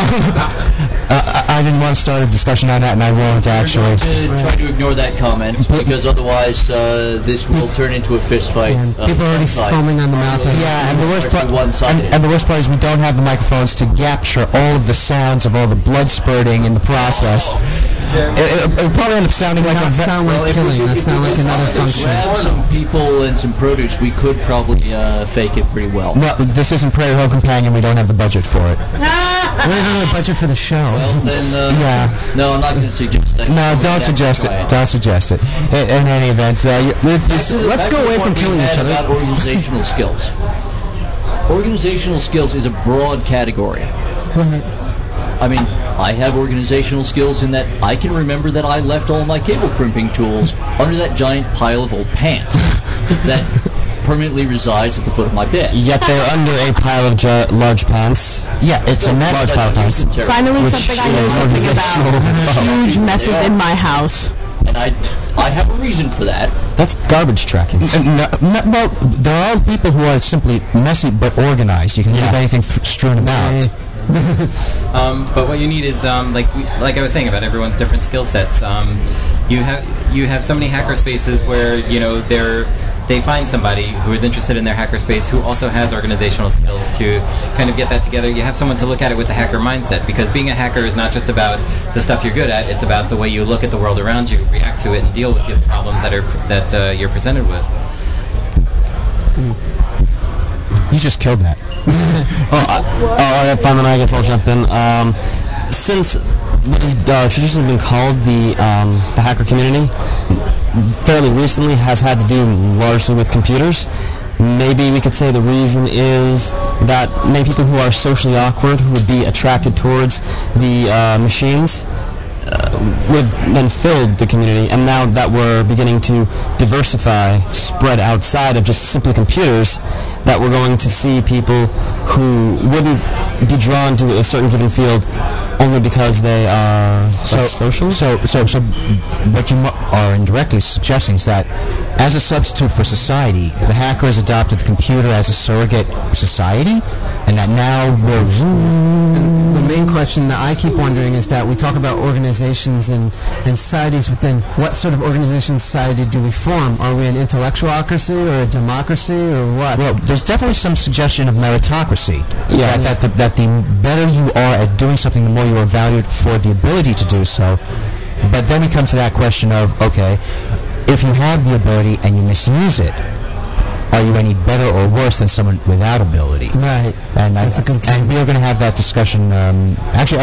Speaker 6: I didn't want to start a discussion on that, and I won't actually.
Speaker 20: Try to ignore that comment because otherwise this will turn into a fist fight.
Speaker 2: People are already foaming on the mouth.
Speaker 6: Yeah, and the worst part is we don't have the microphones to capture all of the sounds of all the blood spurting in the process. It'll probably end up sounding like
Speaker 2: That sound like killing. That sound like another function.
Speaker 20: Grab some people and some produce, we could probably fake it pretty well.
Speaker 6: No, this isn't Prairie Home Companion. We don't have the budget for it.
Speaker 2: We don't have a budget for the show.
Speaker 20: Well, then, no, I'm not going to suggest that.
Speaker 6: No, don't suggest it. Don't suggest it. In any event,
Speaker 2: let's go away from killing each other.
Speaker 20: About organizational skills. Organizational skills is a broad category. I mean, I have organizational skills in that I can remember that I left all my cable crimping tools under that giant pile of old pants that permanently resides at the foot of my bed.
Speaker 22: Yet they're under a pile of large pants.
Speaker 6: Yeah, it's a mess.
Speaker 22: Large pile of pants.
Speaker 3: Finally, something I know something about. Huge messes in my house.
Speaker 20: And I have a reason for that.
Speaker 22: That's garbage tracking.
Speaker 6: Well, there are people who are simply messy but organized. You can leave anything strewn about.
Speaker 1: But what you need is like I was saying about everyone's different skill sets. You have so many hacker spaces where they find somebody who is interested in their hackerspace who also has organizational skills to kind of get that together. You have someone to look at it with a hacker mindset, because being a hacker is not just about the stuff you're good at, it's about the way you look at the world around you, react to it, and deal with the problems that you're presented with.
Speaker 6: You just killed that.
Speaker 22: Fine, then I guess I'll jump in. Since what has traditionally been called the hacker community, fairly recently has had to do largely with computers. Maybe we could say the reason is that many people who are socially awkward, who would be attracted towards the machines, would have then filled the community, and now that we're beginning to diversify, spread outside of just simply computers, that we're going to see people who wouldn't be drawn to a certain given field only because they are less social?
Speaker 6: So what you are indirectly suggesting is that as a substitute for society, the hacker has adopted the computer as a surrogate society, and that now we're...
Speaker 2: The main question that I keep wondering is that we talk about organizations and societies, but then what sort of organization society do we form? Are we an intellectualocracy or a democracy or what?
Speaker 6: Well, there's definitely some suggestion of meritocracy. Yeah, that the better you are at doing something, the more you are valued for the ability to do so. But then we come to that question of, okay, if you have the ability and you misuse it, are you any better or worse than someone without ability?
Speaker 2: Right.
Speaker 6: And we are going to have that discussion. Actually,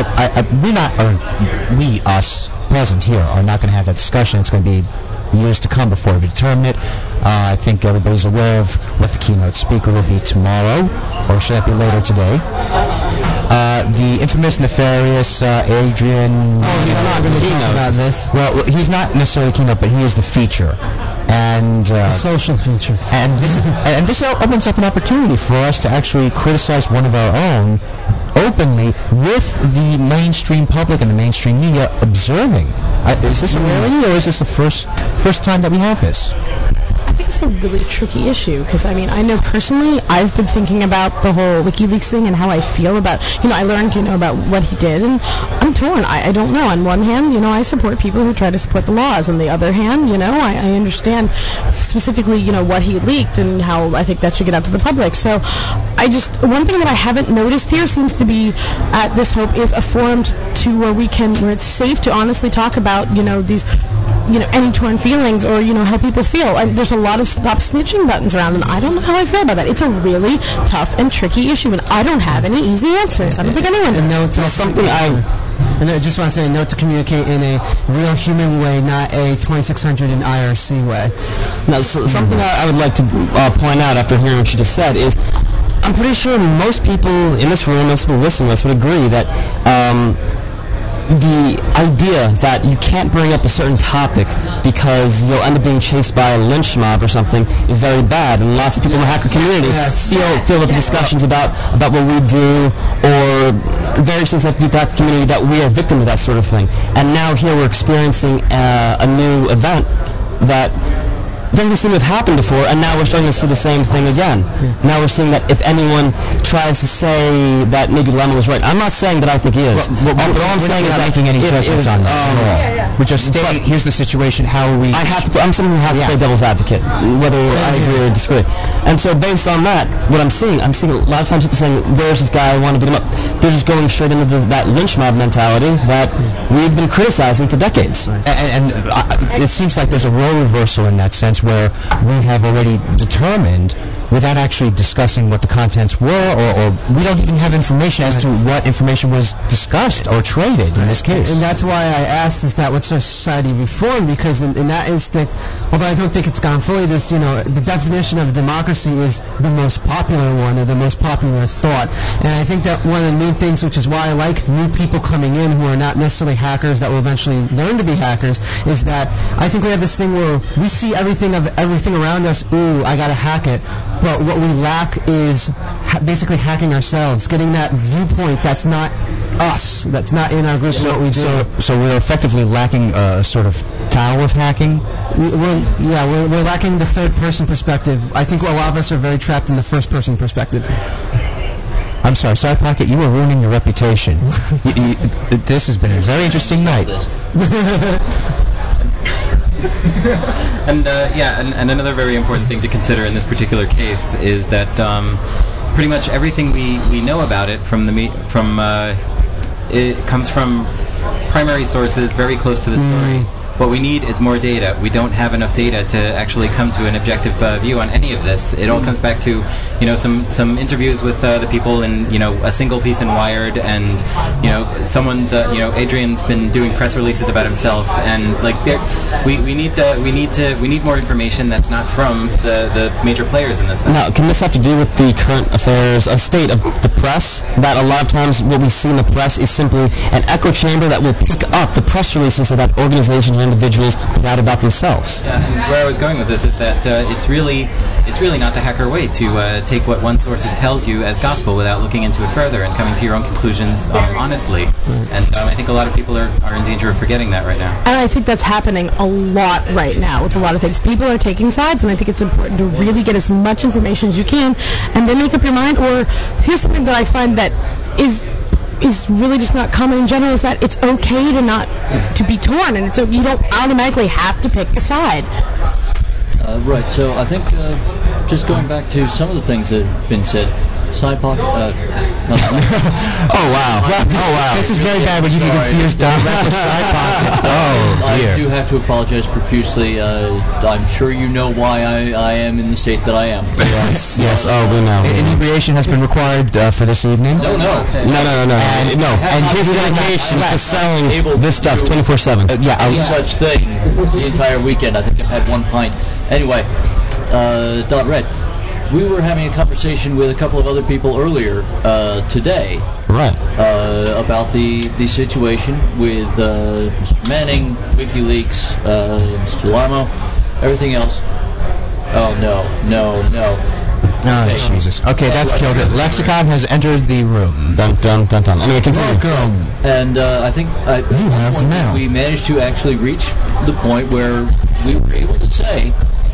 Speaker 6: we present here, are not going to have that discussion. It's going to be years to come before we determine it. I think everybody's aware of what the keynote speaker will be tomorrow, or should that be later today? The infamous, nefarious Adrian...
Speaker 2: Oh, he's not going to talk about this.
Speaker 6: Well, he's not necessarily the keynote, but he is the feature. And
Speaker 2: a social feature.
Speaker 6: And this opens up an opportunity for us to actually criticize one of our own openly with the mainstream public and the mainstream media observing. Is this a rarity, or is this the first time that we have this?
Speaker 3: I think it's a really tricky issue, because I mean, I know personally I've been thinking about the whole WikiLeaks thing and how I feel about, I learned, about what he did, and I'm torn. I don't know. On one hand, I support people who try to support the laws. On the other hand, I understand specifically, what he leaked and how I think that should get out to the public. So one thing that I haven't noticed here seems to be at This Hope is a forum where it's safe to honestly talk about, these any torn feelings or, how people feel. And there's a lot of stop snitching buttons around, and I don't know how I feel about that. It's a really tough and tricky issue, and I don't have any easy answers. I don't think anyone does.
Speaker 2: And I just want to say, note to communicate in a real human way, not a 2600 in IRC way.
Speaker 22: Now, something I would like to point out after hearing what she just said is, I'm pretty sure most people in this room, most people listening to us, would agree that the idea that you can't bring up a certain topic because you'll end up being chased by a lynch mob or something is very bad, and lots of people in the hacker community feel that the discussions about what we do or various things that have to do with the hacker community, that we are victim of that sort of thing. And now here we're experiencing a new event that doesn't seem to have happened before, and now we're starting to see the same thing again. Now we're seeing that if anyone tries to say that maybe Lemon was right, I'm not saying that I think he is.
Speaker 6: But all I'm saying is not making any judgments on that at all. We're just stating, here's the situation, how are we...
Speaker 22: I'm someone who has to play devil's advocate, whether I agree or disagree. And so based on that, what I'm seeing a lot of times people saying, where's this guy, I want to beat him up. They're just going straight into that lynch mob mentality that we've been criticizing for decades.
Speaker 6: And it seems like there's a role reversal in that sense, where we have already determined without actually discussing what the contents were, or we don't even have information as to what information was discussed or traded in this case.
Speaker 2: And that's why I asked, is that what's our society reform? Because in that instinct, although I don't think it's gone fully, this, the definition of democracy is the most popular one, or the most popular thought. And I think that one of the main things, which is why I like new people coming in who are not necessarily hackers that will eventually learn to be hackers, is that I think we have this thing where we see everything around us, ooh, I gotta hack it. But what we lack is basically hacking ourselves, getting that viewpoint that's not us, that's not in our group of what we do.
Speaker 6: So we're effectively lacking a sort of Tao of hacking?
Speaker 2: We're lacking the third-person perspective. I think a lot of us are very trapped in the first-person perspective.
Speaker 6: I'm sorry, Side Pocket, you are ruining your reputation. This has been a very interesting night.
Speaker 1: And another very important thing to consider in this particular case is that pretty much everything we know about it it comes from primary sources very close to the story. What we need is more data. We don't have enough data to actually come to an objective view on any of this. It all comes back to, some interviews with the people in, a single piece in Wired, and, Adrian's been doing press releases about himself, and we need more information that's not from the major players in this thing.
Speaker 22: Now, can this have to do with the current affairs state of the press? That a lot of times what we see in the press is simply an echo chamber that will pick up the press releases that organizations or individuals put out about themselves.
Speaker 1: Yeah, and where I was going with this is that it's really not the hacker way to take what one source tells you as gospel without looking into it further and coming to your own conclusions honestly. And I think a lot of people are in danger of forgetting that right now.
Speaker 3: And I think that's happening a lot right now with a lot of things. People are taking sides, and I think it's important to really get as much information as you can and then make up your mind. Or here's something that I find that is really just not common in general, is that it's okay to be torn, and you don't automatically have to pick a side.
Speaker 20: Right, so I think just going back to some of the things that have been said, Side Pocket,
Speaker 6: Oh wow. This is very bad when you get confused with Side Pocket. Oh dear.
Speaker 20: I do have to apologize profusely. I'm sure you know why I am in the state that I am.
Speaker 6: Yes, oh, we know. Inebriation has been required for this evening?
Speaker 20: No.
Speaker 6: And his dedication to selling this stuff 24/7.
Speaker 20: Any such thing the entire weekend. I think I've had one pint. Anyway, Red, we were having a conversation with a couple of other people earlier today,
Speaker 6: right?
Speaker 20: About the situation with Mr. Manning, WikiLeaks, Mr. Lamo, everything else. Oh no!
Speaker 6: Oh, Jesus. Okay, that's killed it. Lexicon has entered the room. Dun dun dun dun. Anyway, continue.
Speaker 20: Welcome. And I think
Speaker 6: you have now.
Speaker 20: We managed to actually reach the point where we were able to say,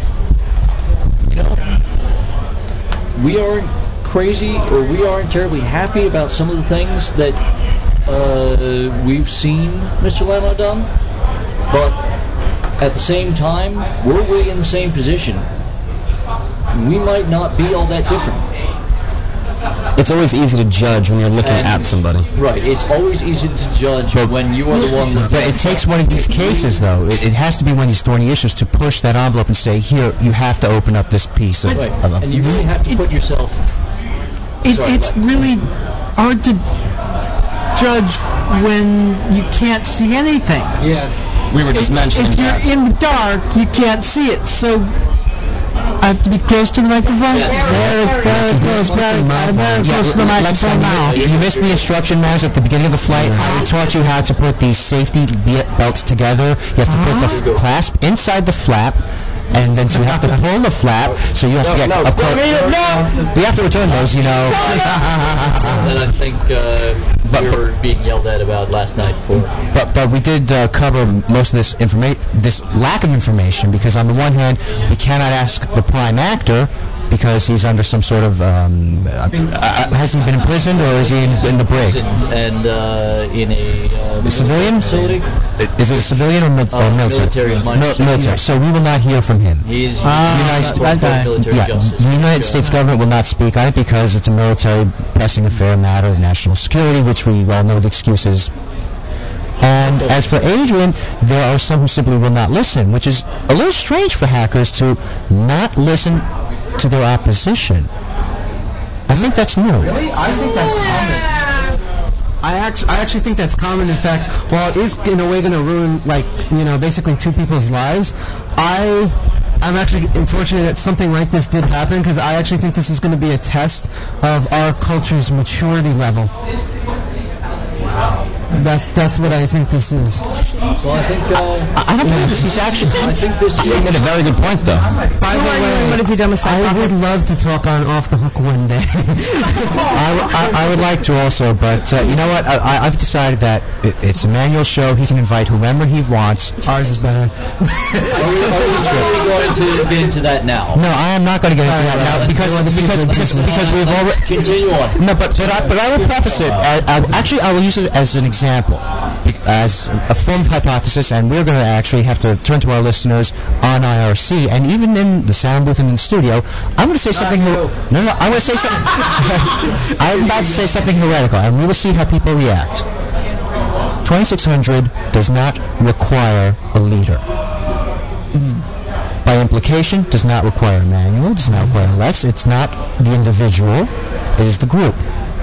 Speaker 20: we aren't crazy, or we aren't terribly happy about some of the things that we've seen Mr. Lamo done, but at the same time, we're really in the same position. We might not be all that different.
Speaker 22: It's always easy to judge when you're looking at somebody.
Speaker 20: Right, it's always easy to judge when you are the one looking.
Speaker 6: But it takes one of these cases, though. It has to be one of these thorny issues to push that envelope and say, here, you have to open up this piece of...
Speaker 20: And you really have to put yourself...
Speaker 4: It's really hard to judge when you can't see anything.
Speaker 1: Yes.
Speaker 22: We were just mentioning
Speaker 4: If you're in the dark, you can't see it, so... I have to be close to the microphone? Very close to the microphone now.
Speaker 6: If you missed the instruction manuals at the beginning of the flight, I taught you how to put these safety belts together. You have to put the clasp inside the flap, and then you have to pull the flap, so you have to get up close. We have to return those,
Speaker 20: And I think we were being yelled at about last night for...
Speaker 6: But we did cover most of this lack of information, because on the one hand, we cannot ask the prime actor, because he's under some sort of... has he been imprisoned, or is he in the brig?
Speaker 20: And in a
Speaker 6: civilian
Speaker 20: facility?
Speaker 6: Is it a civilian or military? Military. So we will not hear from him.
Speaker 20: He's
Speaker 6: the United States government will not speak on it, because it's a military pressing affair, matter of national security, which we all know the excuses. And as for Adrian, there are some who simply will not listen, which is a little strange for hackers to not listen to their opposition. I think that's new.
Speaker 2: Really? I think that's common. I actually think that's common. In fact, while it is in a way going to ruin, like, basically two people's lives, I'm actually unfortunate that something like this did happen, because I actually think this is going to be a test of our culture's maturity level. That's what I think this is.
Speaker 20: Well, I think
Speaker 6: I don't believe this. He's actually.
Speaker 20: I think this
Speaker 6: He made a very good point, though.
Speaker 2: By the way,
Speaker 3: what have you done with
Speaker 2: I would love to talk on Off the Hook one day.
Speaker 6: I would like to also, but you know what? I've decided that it's Emmanuel's show. He can invite whomever he wants.
Speaker 2: Ours is better.
Speaker 20: Are we going to get into that now?
Speaker 6: No, I am not going to get into that now because we've already
Speaker 20: continue on.
Speaker 6: No, but I will preface it. Actually, I will use it as an example, as a form of hypothesis, and we're going to actually have to turn to our listeners on IRC, and even in the sound booth and in the studio. I'm going to say something. I'm going to say something. I'm about to say something heretical, and we will see how people react. 2600 does not require a leader. By implication, does not require a manual, does not require Lex. It's not the individual, it is the group.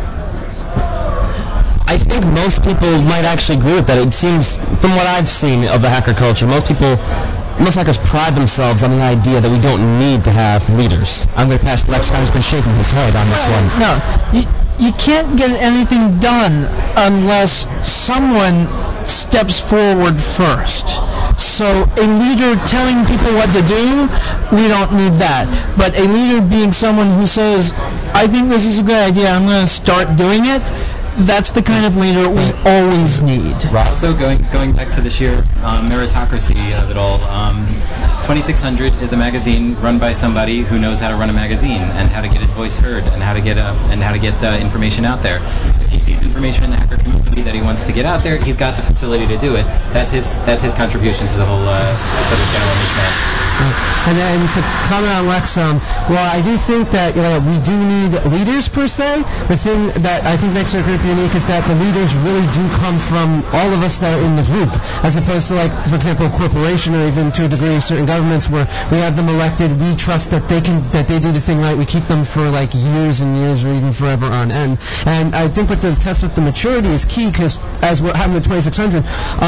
Speaker 22: I think most people might actually agree with that. It seems, from what I've seen of the hacker culture, most hackers pride themselves on the idea that we don't need to have leaders.
Speaker 6: I'm going to pass to Lex, who's been shaking his head on this one.
Speaker 4: No, you can't get anything done unless someone steps forward first. So a leader telling people what to do, we don't need that. But a leader being someone who says, I think this is a good idea, I'm going to start doing it, that's the kind of leader we always need.
Speaker 1: Also, going back to the sheer meritocracy of it all, 2600 is a magazine run by somebody who knows how to run a magazine and how to get his voice heard and how to get information out there. If he sees information in the hacker community that he wants to get out there, he's got the facility to do it. That's his contribution to the whole sort of general mishmash.
Speaker 2: And then to comment on Lex, well, I do think that we do need leaders per se. The thing that I think makes our group unique is that the leaders really do come from all of us that are in the group, as opposed to, like, for example, a corporation or even to a degree certain governments where we have them elected. We trust that they do the thing right. We keep them for like years and years or even forever on end. And I think with the test with the maturity is key, because as what happened with 2600.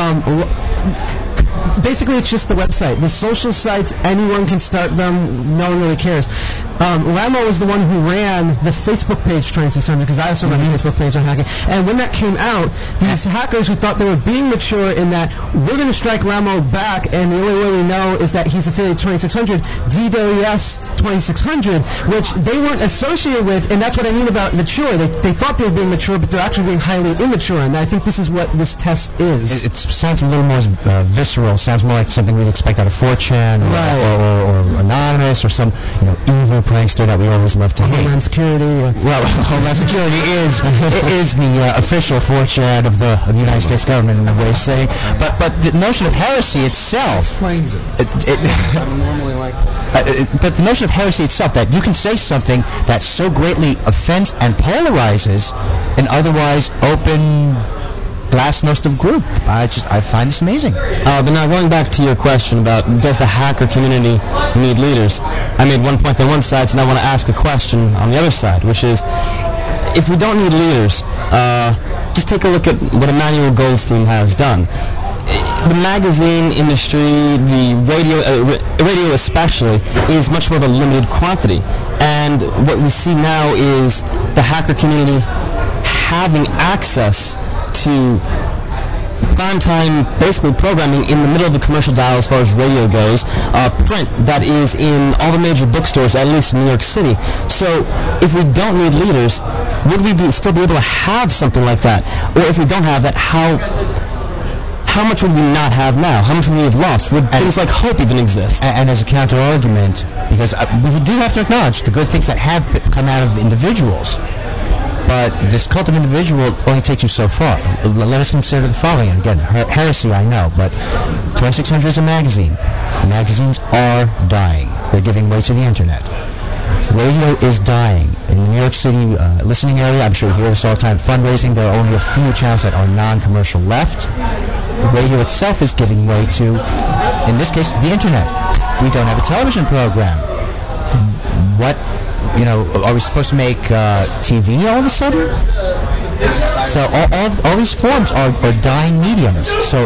Speaker 2: Basically, it's just the website. The social sites, anyone can start them. No one really cares. Ramo was the one who ran the Facebook page 2600, because I also ran a Facebook page on hacking. And when that came out, these hackers who thought they were being mature in that we're going to strike Ramo back, and the only way we know is that he's affiliated 2600, DWS 2600, which they weren't associated with, and that's what I mean about mature. They thought they were being mature, but they're actually being highly immature, and I think this is what this test is.
Speaker 6: It sounds a little more visceral. Sounds more like something we'd expect out of 4chan or Anonymous or some evil prankster that we always love to hate.
Speaker 2: Homeland Security.
Speaker 6: Well, Homeland Security is the official 4chan of the United States government in a way of saying. But the notion of heresy itself
Speaker 7: explains it. I don't normally like this.
Speaker 6: But the notion of heresy itself, that you can say something that so greatly offends and polarizes an otherwise open, glasnost of group. I find this amazing.
Speaker 22: But now going back to your question about does the hacker community need leaders, I made one point on one side, so now I want to ask a question on the other side, which is, if we don't need leaders, just take a look at what Emmanuel Goldstein has done. The magazine industry, the radio especially, is much more of a limited quantity. And what we see now is the hacker community having access to primetime, basically programming in the middle of the commercial dial as far as radio goes, print that is in all the major bookstores, at least in New York City. So if we don't need leaders, would we still be able to have something like that? Or if we don't have that, how much would we not have now? How much would we have lost? Would things like hope even exist?
Speaker 6: And as a counter-argument, because we do have to acknowledge the good things that have come out of individuals, but this cult of individual only takes you so far. Let us consider the following. And again, heresy, I know, but 2600 is a magazine. Magazines are dying. They're giving way to the internet. Radio is dying. In the New York City listening area, I'm sure you hear this all the time, fundraising, there are only a few channels that are non-commercial left. Radio itself is giving way to, in this case, the internet. We don't have a television program. what, are we supposed to make TV all of a sudden? So all these forms are dying mediums. So,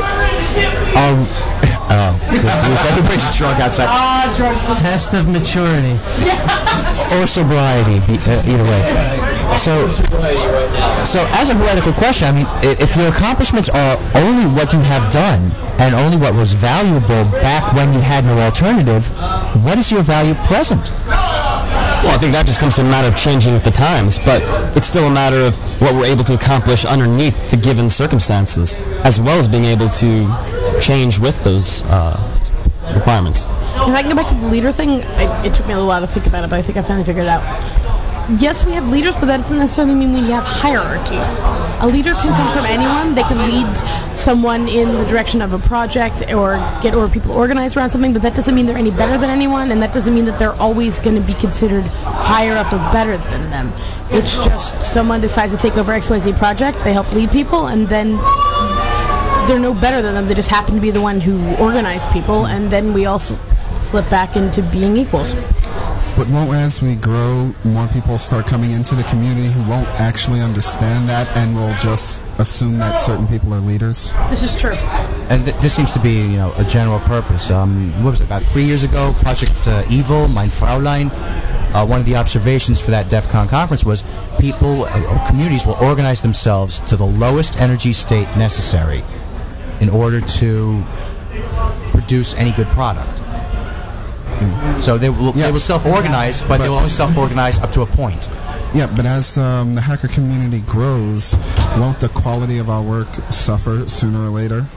Speaker 6: everybody's drunk outside.
Speaker 2: Test of maturity.
Speaker 6: Or sobriety, either way. So as a heretical question, I mean, if your accomplishments are only what you have done and only what was valuable back when you had no alternative, what is your value present?
Speaker 22: Well, I think that just comes to a matter of changing with the times, but it's still a matter of what we're able to accomplish underneath the given circumstances, as well as being able to change with those requirements.
Speaker 3: If I can go back to the leader thing, it took me a little while to think about it, but I think I finally figured it out. Yes, we have leaders, but that doesn't necessarily mean we have hierarchy. A leader can come from anyone. They can lead someone in the direction of a project or get people organized around something, but that doesn't mean they're any better than anyone, and that doesn't mean that they're always going to be considered higher up or better than them. It's just someone decides to take over XYZ project, they help lead people, and then they're no better than them. They just happen to be the one who organized people, and then we all slip back into being equals.
Speaker 7: But won't, as we grow, more people start coming into the community who won't actually understand that and will just assume that certain people are leaders?
Speaker 3: This is true.
Speaker 6: And this seems to be, a general purpose. What was it, about 3 years ago, Project Evil, Mein Fraulein, one of the observations for that DEF CON conference was people or communities will organize themselves to the lowest energy state necessary in order to produce any good product. So they will self-organize, but they will only self-organize up to a point.
Speaker 7: Yeah, but as the hacker community grows, won't the quality of our work suffer sooner or later?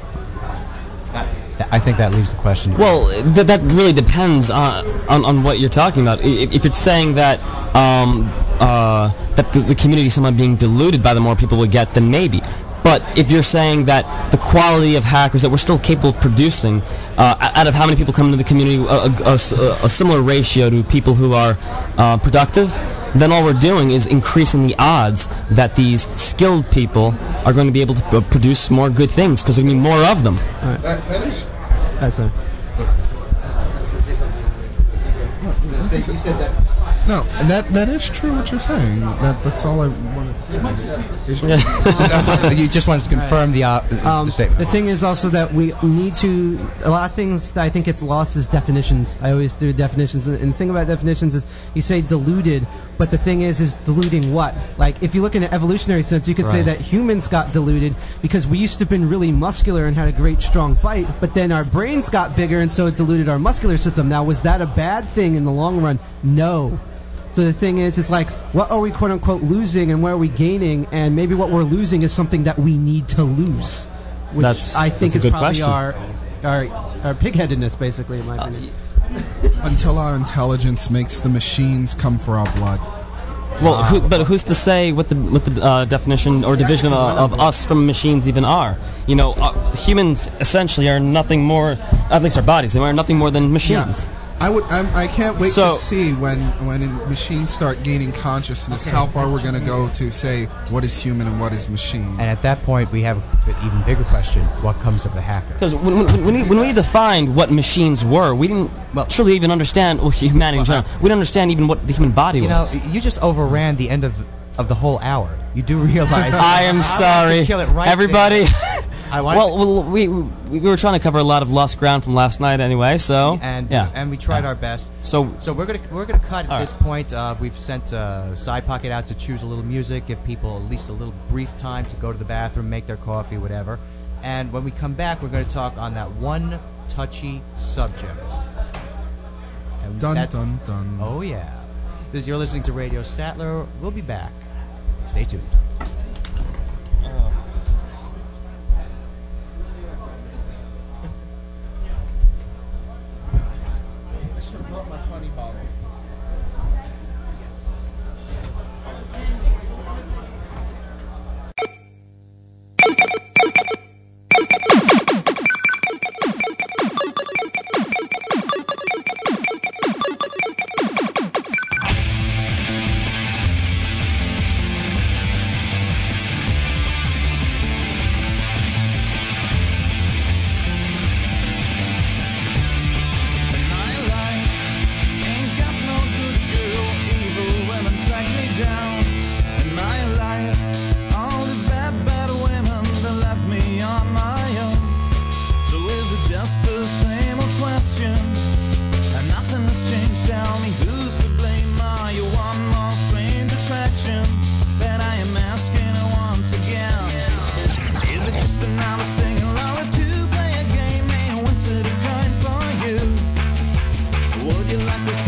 Speaker 6: I think that leaves the question.
Speaker 22: Well, that really depends on what you're talking about. If it's saying that that the community is somehow being diluted by the more people we get, then maybe. But if you're saying that the quality of hackers that we're still capable of producing, out of how many people come into the community, a similar ratio to people who are productive, then all we're doing is increasing the odds that these skilled people are going to be able to produce more good things because there's going to be more of them.
Speaker 2: All right. That's it.
Speaker 7: You said that. No, that is true what you're saying. That's all I wanted to say.
Speaker 6: You just wanted to confirm the statement.
Speaker 2: The thing is also that we need to, a lot of things that I think gets lost is definitions. I always do definitions, and the thing about definitions is you say diluted, but the thing is diluting what? Like, if you look in an evolutionary sense, you could say that humans got diluted because we used to have been really muscular and had a great strong bite, but then our brains got bigger and so it diluted our muscular system. Now, was that a bad thing in the long run? No. So the thing is, it's like, what are we quote-unquote losing and where are we gaining? And maybe what we're losing is something that we need to lose. Which I think is probably our pig-headedness, basically, in my opinion.
Speaker 7: Until our intelligence makes the machines come for our blood.
Speaker 22: Well, but who's to say what the definition or division of us from machines even are? Humans essentially are nothing more, at least our bodies, they are nothing more than machines.
Speaker 7: Yeah. I can't wait to see when machines start gaining consciousness how far we're going to go to say what is human and what is machine.
Speaker 6: And at that point, we have an even bigger question: what comes of the hacker?
Speaker 22: Because when we defined what machines were, we didn't truly even understand humanity in general. We didn't understand even what the human body was.
Speaker 6: You just overran the end of the whole hour. You do realize?
Speaker 22: I am sorry,
Speaker 6: to kill it right
Speaker 22: everybody.
Speaker 6: Well,
Speaker 22: we were trying to cover a lot of lost ground from last night anyway, so
Speaker 6: and we tried our best. So we're gonna cut at this point. We've sent Side Pocket out to choose a little music, give people at least a little brief time to go to the bathroom, make their coffee, whatever. And when we come back, we're going to talk on that one touchy subject. And
Speaker 7: dun dun dun.
Speaker 6: Oh yeah, you're listening to Radio Statler. We'll be back. Stay tuned.
Speaker 8: life was